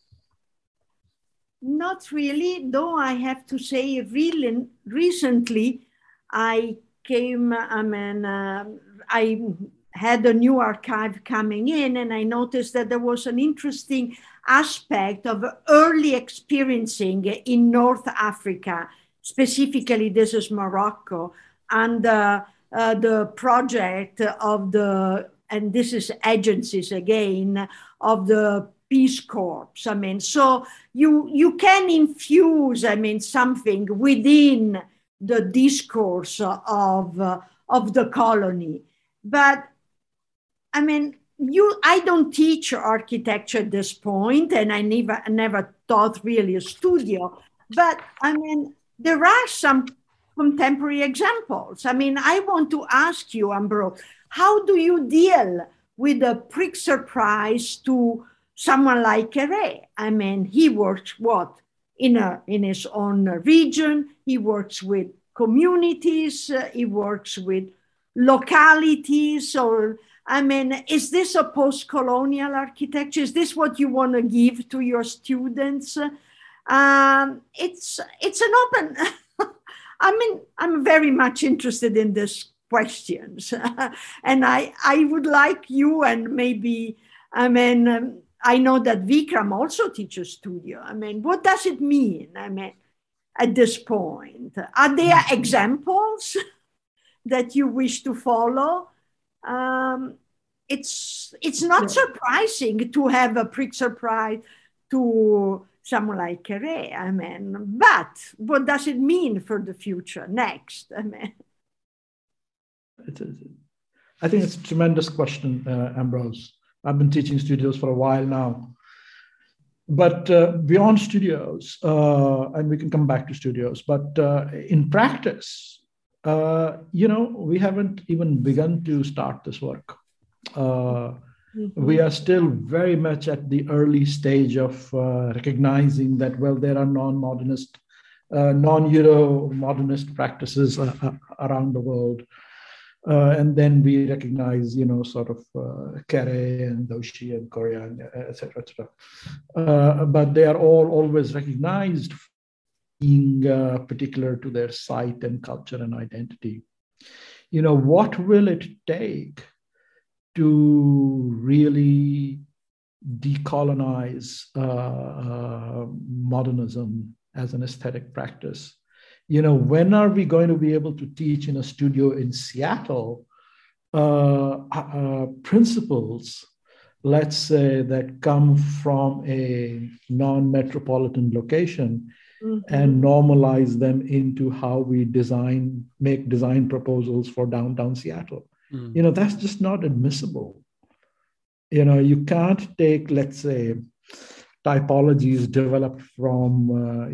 Speaker 4: Not really, though I have to say, really recently I came, I had a new archive coming in, and I noticed that there was an interesting aspect of early experiencing in North Africa. Specifically, this is Morocco, and the project of the, and this is agencies again, of the Peace Corps. I mean, so you can infuse, I mean, something within the discourse of the colony. But I mean, I don't teach architecture at this point, and I never taught really a studio. But I mean, there are some contemporary examples. I mean, I want to ask you, Ambrose, how do you deal with the Pritzker Prize to someone like Kéré? I mean, he works in his own region. He works with communities. He works with localities. Or I mean, is this a post-colonial architecture? Is this what you want to give to your students? It's an open. I mean, I'm very much interested in these questions, and I would like you, and maybe, I mean, I know that Vikram also teaches studio. I mean, what does it mean? I mean, at this point, are there examples that you wish to follow? It's not surprising to have a Pritzker Prize to someone like Kéré. I mean, but what does it mean for the future next? I mean,
Speaker 2: I think it's a tremendous question, Ambrose. I've been teaching studios for a while now. But beyond studios, and we can come back to studios, but in practice, we haven't even begun to start this work. We are still very much at the early stage of recognizing that, well, there are non-modernist, non-Euro-modernist practices around the world. And then we recognize, sort of Kéré and Doshi and Korea, et cetera, et cetera. But they are all always recognized being particular to their site and culture and identity. What will it take to really decolonize modernism as an aesthetic practice? When are we going to be able to teach in a studio in Seattle principles, let's say, that come from a non-metropolitan location and normalize them into how we make design proposals for downtown Seattle? That's just not admissible. You can't take, let's say, typologies developed from,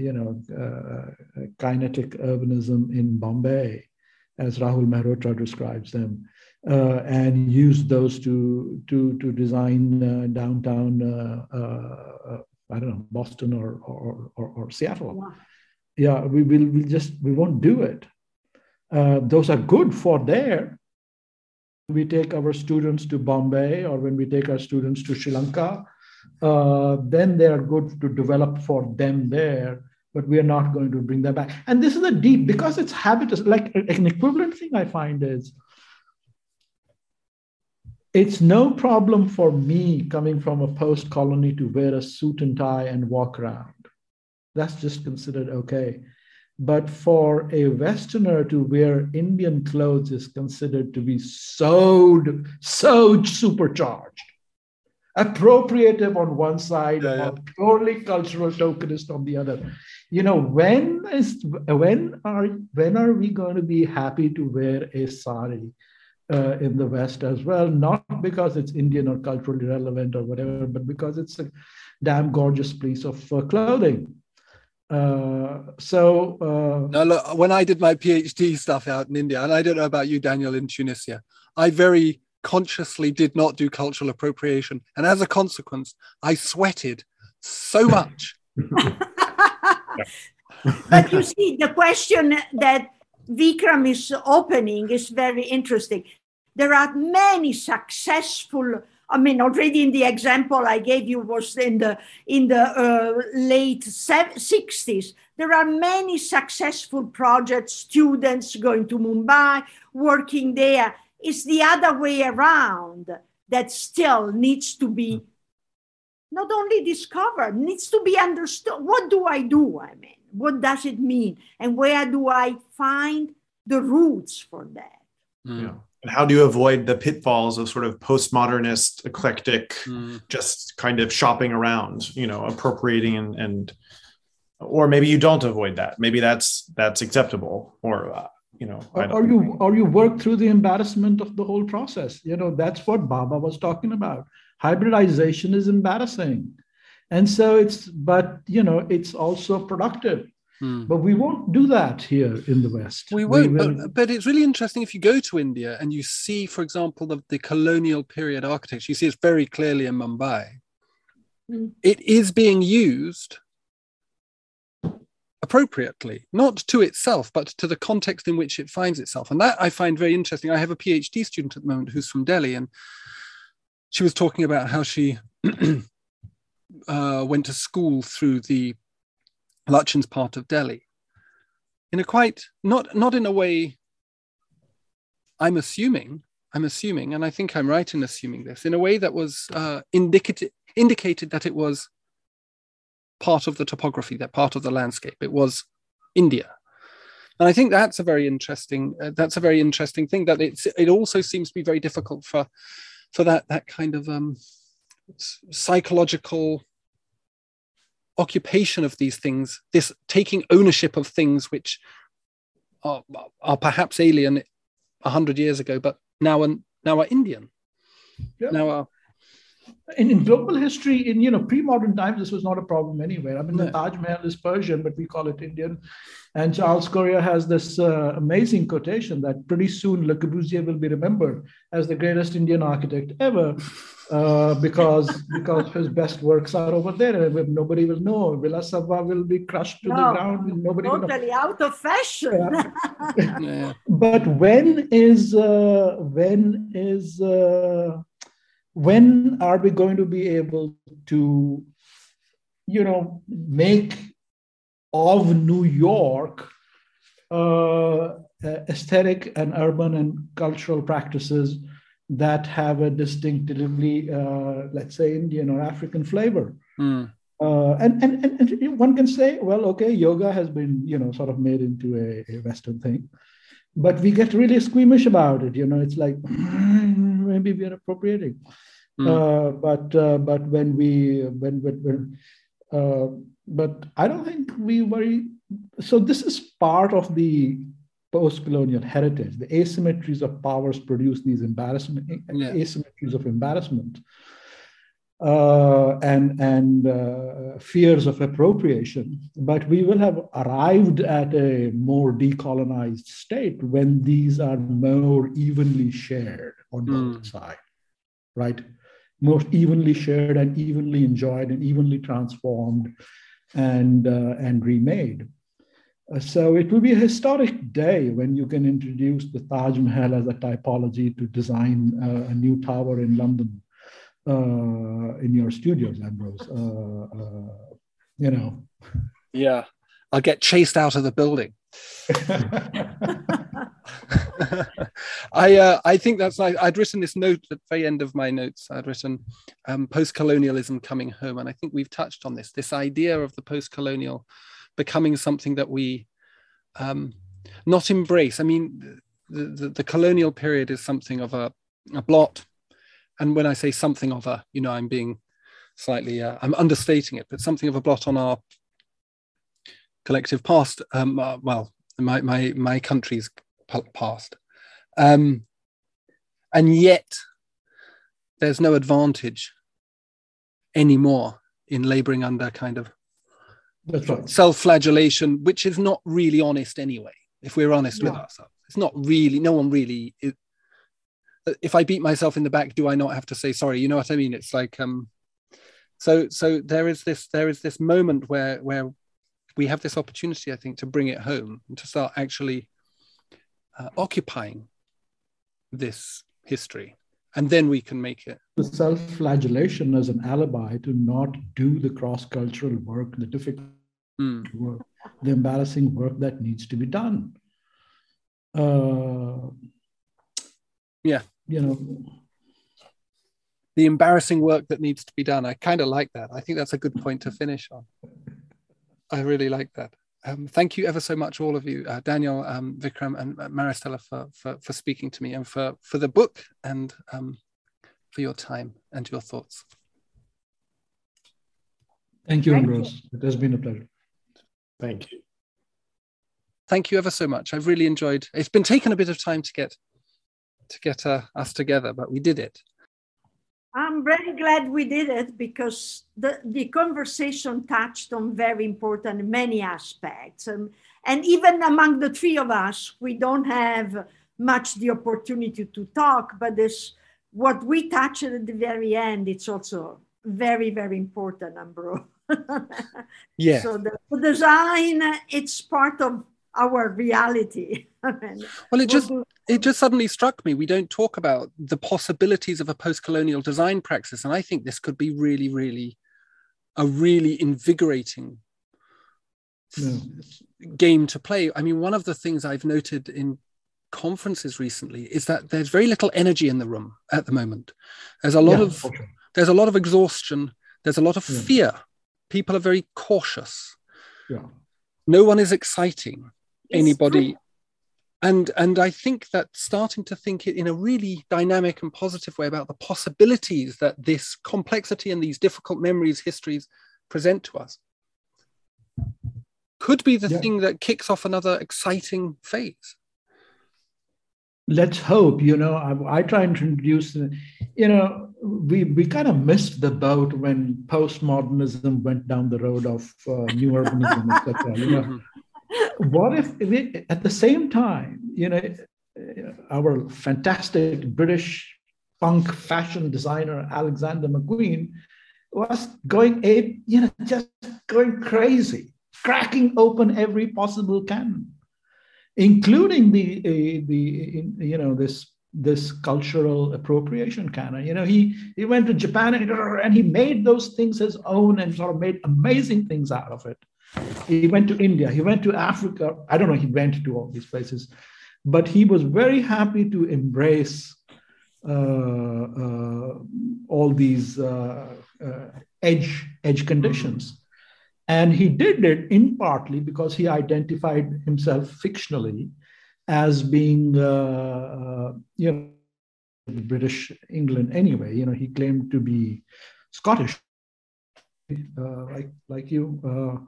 Speaker 2: kinetic urbanism in Bombay, as Rahul Mehrotra describes them, and use those to design downtown, I don't know, Boston or Seattle. Wow. Yeah, we won't do it. Those are good for there. We take our students to Bombay, or when we take our students to Sri Lanka, then they are good to develop for them there, but we are not going to bring them back. And this is because it's habitus, like an equivalent thing I find is, it's no problem for me coming from a post-colony to wear a suit and tie and walk around. That's just considered okay. But for a Westerner to wear Indian clothes is considered to be so supercharged, appropriative on one side, or purely cultural tokenist on the other. When are we going to be happy to wear a sari in the West as well? Not because it's Indian or culturally relevant or whatever, but because it's a damn gorgeous piece of clothing.
Speaker 1: Now, look, when I did my PhD stuff out in India, and I don't know about you, Daniel, in Tunisia, I very consciously did not do cultural appropriation. And as a consequence, I sweated so much.
Speaker 4: But you see, the question that Vikram is opening is very interesting. There are many successful, already in the example I gave you was in the late 60s. There are many successful projects, students going to Mumbai, working there. It's the other way around that still needs to be not only discovered, needs to be understood. What do I do? I mean, what does it mean? And where do I find the roots for that?
Speaker 5: Yeah. And how do you avoid the pitfalls of sort of postmodernist, eclectic, just kind of shopping around, appropriating and or maybe you don't avoid that. Maybe that's acceptable, or
Speaker 2: or you work through the embarrassment of the whole process. That's what Baba was talking about. Hybridization is embarrassing, and so it's also productive. But we won't do that here in the West.
Speaker 1: We won't, but it's really interesting if you go to India and you see, for example, the colonial period architecture. You see it's very clearly in Mumbai. It is being used appropriately, not to itself, but to the context in which it finds itself. And that I find very interesting. I have a PhD student at the moment who's from Delhi, and she was talking about how she went to school through the Lutyens part of Delhi in a quite, not in a way, I'm assuming, and I think I'm right in assuming this, in a way that was indicated that it was part of the topography, that part of the landscape. It was India. And I think that's a very interesting thing, that it also seems to be very difficult for that kind of psychological occupation of these things, this taking ownership of things which are perhaps alien 100 years ago, but now are Indian.
Speaker 2: Yeah.
Speaker 1: Now are
Speaker 2: in global history, in pre-modern times, this was not a problem anywhere. I mean, the Taj Mahal is Persian, but we call it Indian. And Charles Correa has this amazing quotation that pretty soon Le Corbusier will be remembered as the greatest Indian architect ever, because his best works are over there, and nobody will know. Villa Savoye will be crushed to the ground. Nobody
Speaker 4: totally
Speaker 2: will know.
Speaker 4: out of fashion.
Speaker 2: Yeah. But when are we going to be able to, make of New York aesthetic and urban and cultural practices that have a distinctively, let's say, Indian or African flavor? And one can say, well, okay, yoga has been, sort of made into a Western thing, but we get really squeamish about it. It's like, maybe we are appropriating. But I don't think we worry. So this is part of the post-colonial heritage. The asymmetries of powers produce these asymmetries of embarrassment and fears of appropriation. But we will have arrived at a more decolonized state when these are more evenly shared on both sides, right? More evenly shared and evenly enjoyed and evenly transformed and remade. So it will be a historic day when you can introduce the Taj Mahal as a typology to design a new tower in London in your studios, Ambrose.
Speaker 1: Yeah, I'll get chased out of the building. I think that's nice. I'd written this note at the very end of my notes. I'd written post-colonialism coming home, and I think we've touched on this idea of the post-colonial becoming something that we not embrace. I mean, the colonial period is something of a blot, and when I say something of a, I'm being slightly, I'm understating it, but something of a blot on our collective past. My country's past, and yet there's no advantage anymore in laboring under kind of self-flagellation, which is not really honest anyway. If we're honest with ourselves, it's not really. No one really. If I beat myself in the back, do I not have to say sorry? You know what I mean? It's like So there is this moment where we have this opportunity, I think, to bring it home and to start actually occupying this history, and then we can make it.
Speaker 2: The self-flagellation as an alibi to not do the cross-cultural work, the difficult work, the embarrassing work that needs to be done.
Speaker 1: Yeah. The embarrassing work that needs to be done. I kind of like that. I think that's a good point to finish on. I really like that. Thank you ever so much, all of you, Daniel, Vikram, and Maristella, for speaking to me, and for the book, and for your time and your thoughts.
Speaker 2: Thank you, Ambrose. It has been a pleasure.
Speaker 5: Thank you.
Speaker 1: Thank you ever so much. I've really enjoyed. It's been taking a bit of time to get us together, but we did it.
Speaker 4: I'm very glad we did it, because the conversation touched on very important many aspects. And even among the three of us, we don't have much the opportunity to talk, but what we touched at the very end, it's also very, very important, Ambrose.
Speaker 1: Yeah.
Speaker 4: So the design, it's part of our reality.
Speaker 1: Well, it just suddenly struck me. We don't talk about the possibilities of a post-colonial design praxis, and I think this could be really, really a really invigorating game to play. I mean, one of the things I've noted in conferences recently is that there's very little energy in the room at the moment. There's a lot of exhaustion. There's a lot of fear. People are very cautious.
Speaker 2: Yeah.
Speaker 1: No one is exciting anybody. And I think that starting to think it in a really dynamic and positive way about the possibilities that this complexity and these difficult memories, histories present to us could be the thing that kicks off another exciting phase.
Speaker 2: Let's hope. I try and introduce, we kind of missed the boat when postmodernism went down the road of new urbanism, etc. What if at the same time, our fantastic British punk fashion designer, Alexander McQueen, was going just going crazy, cracking open every possible canon, including this cultural appropriation canon. He went to Japan and he made those things his own and sort of made amazing things out of it. He went to India, he went to Africa. I don't know, he went to all these places, but he was very happy to embrace all these edge conditions. And he did it in partly because he identified himself fictionally as being, British England anyway. He claimed to be Scottish, like you.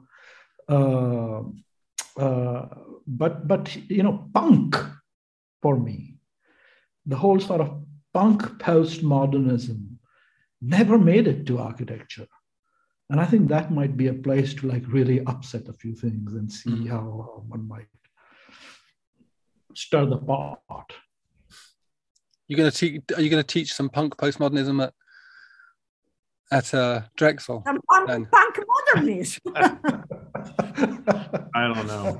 Speaker 2: But punk, for me, the whole sort of punk postmodernism never made it to architecture. And I think that might be a place to really upset a few things and see how one might stir the pot. Are
Speaker 1: you going to teach some punk postmodernism at Drexel?
Speaker 4: Some punk modernism.
Speaker 5: I don't know.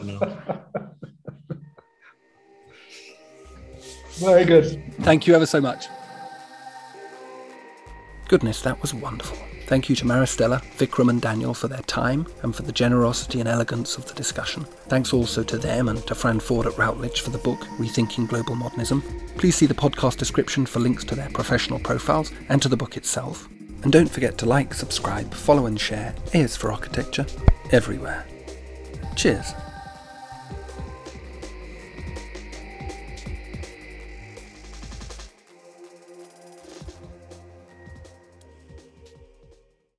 Speaker 2: Very good.
Speaker 1: Thank you ever so much. Goodness, that was wonderful. Thank you to Maristella, Vikram and Daniel for their time and for the generosity and elegance of the discussion. Thanks also to them and to Fran Ford at Routledge for the book, Rethinking Global Modernism. Please see the podcast description for links to their professional profiles and to the book itself. And don't forget to like, subscribe, follow and share A is for Architecture everywhere. Cheers.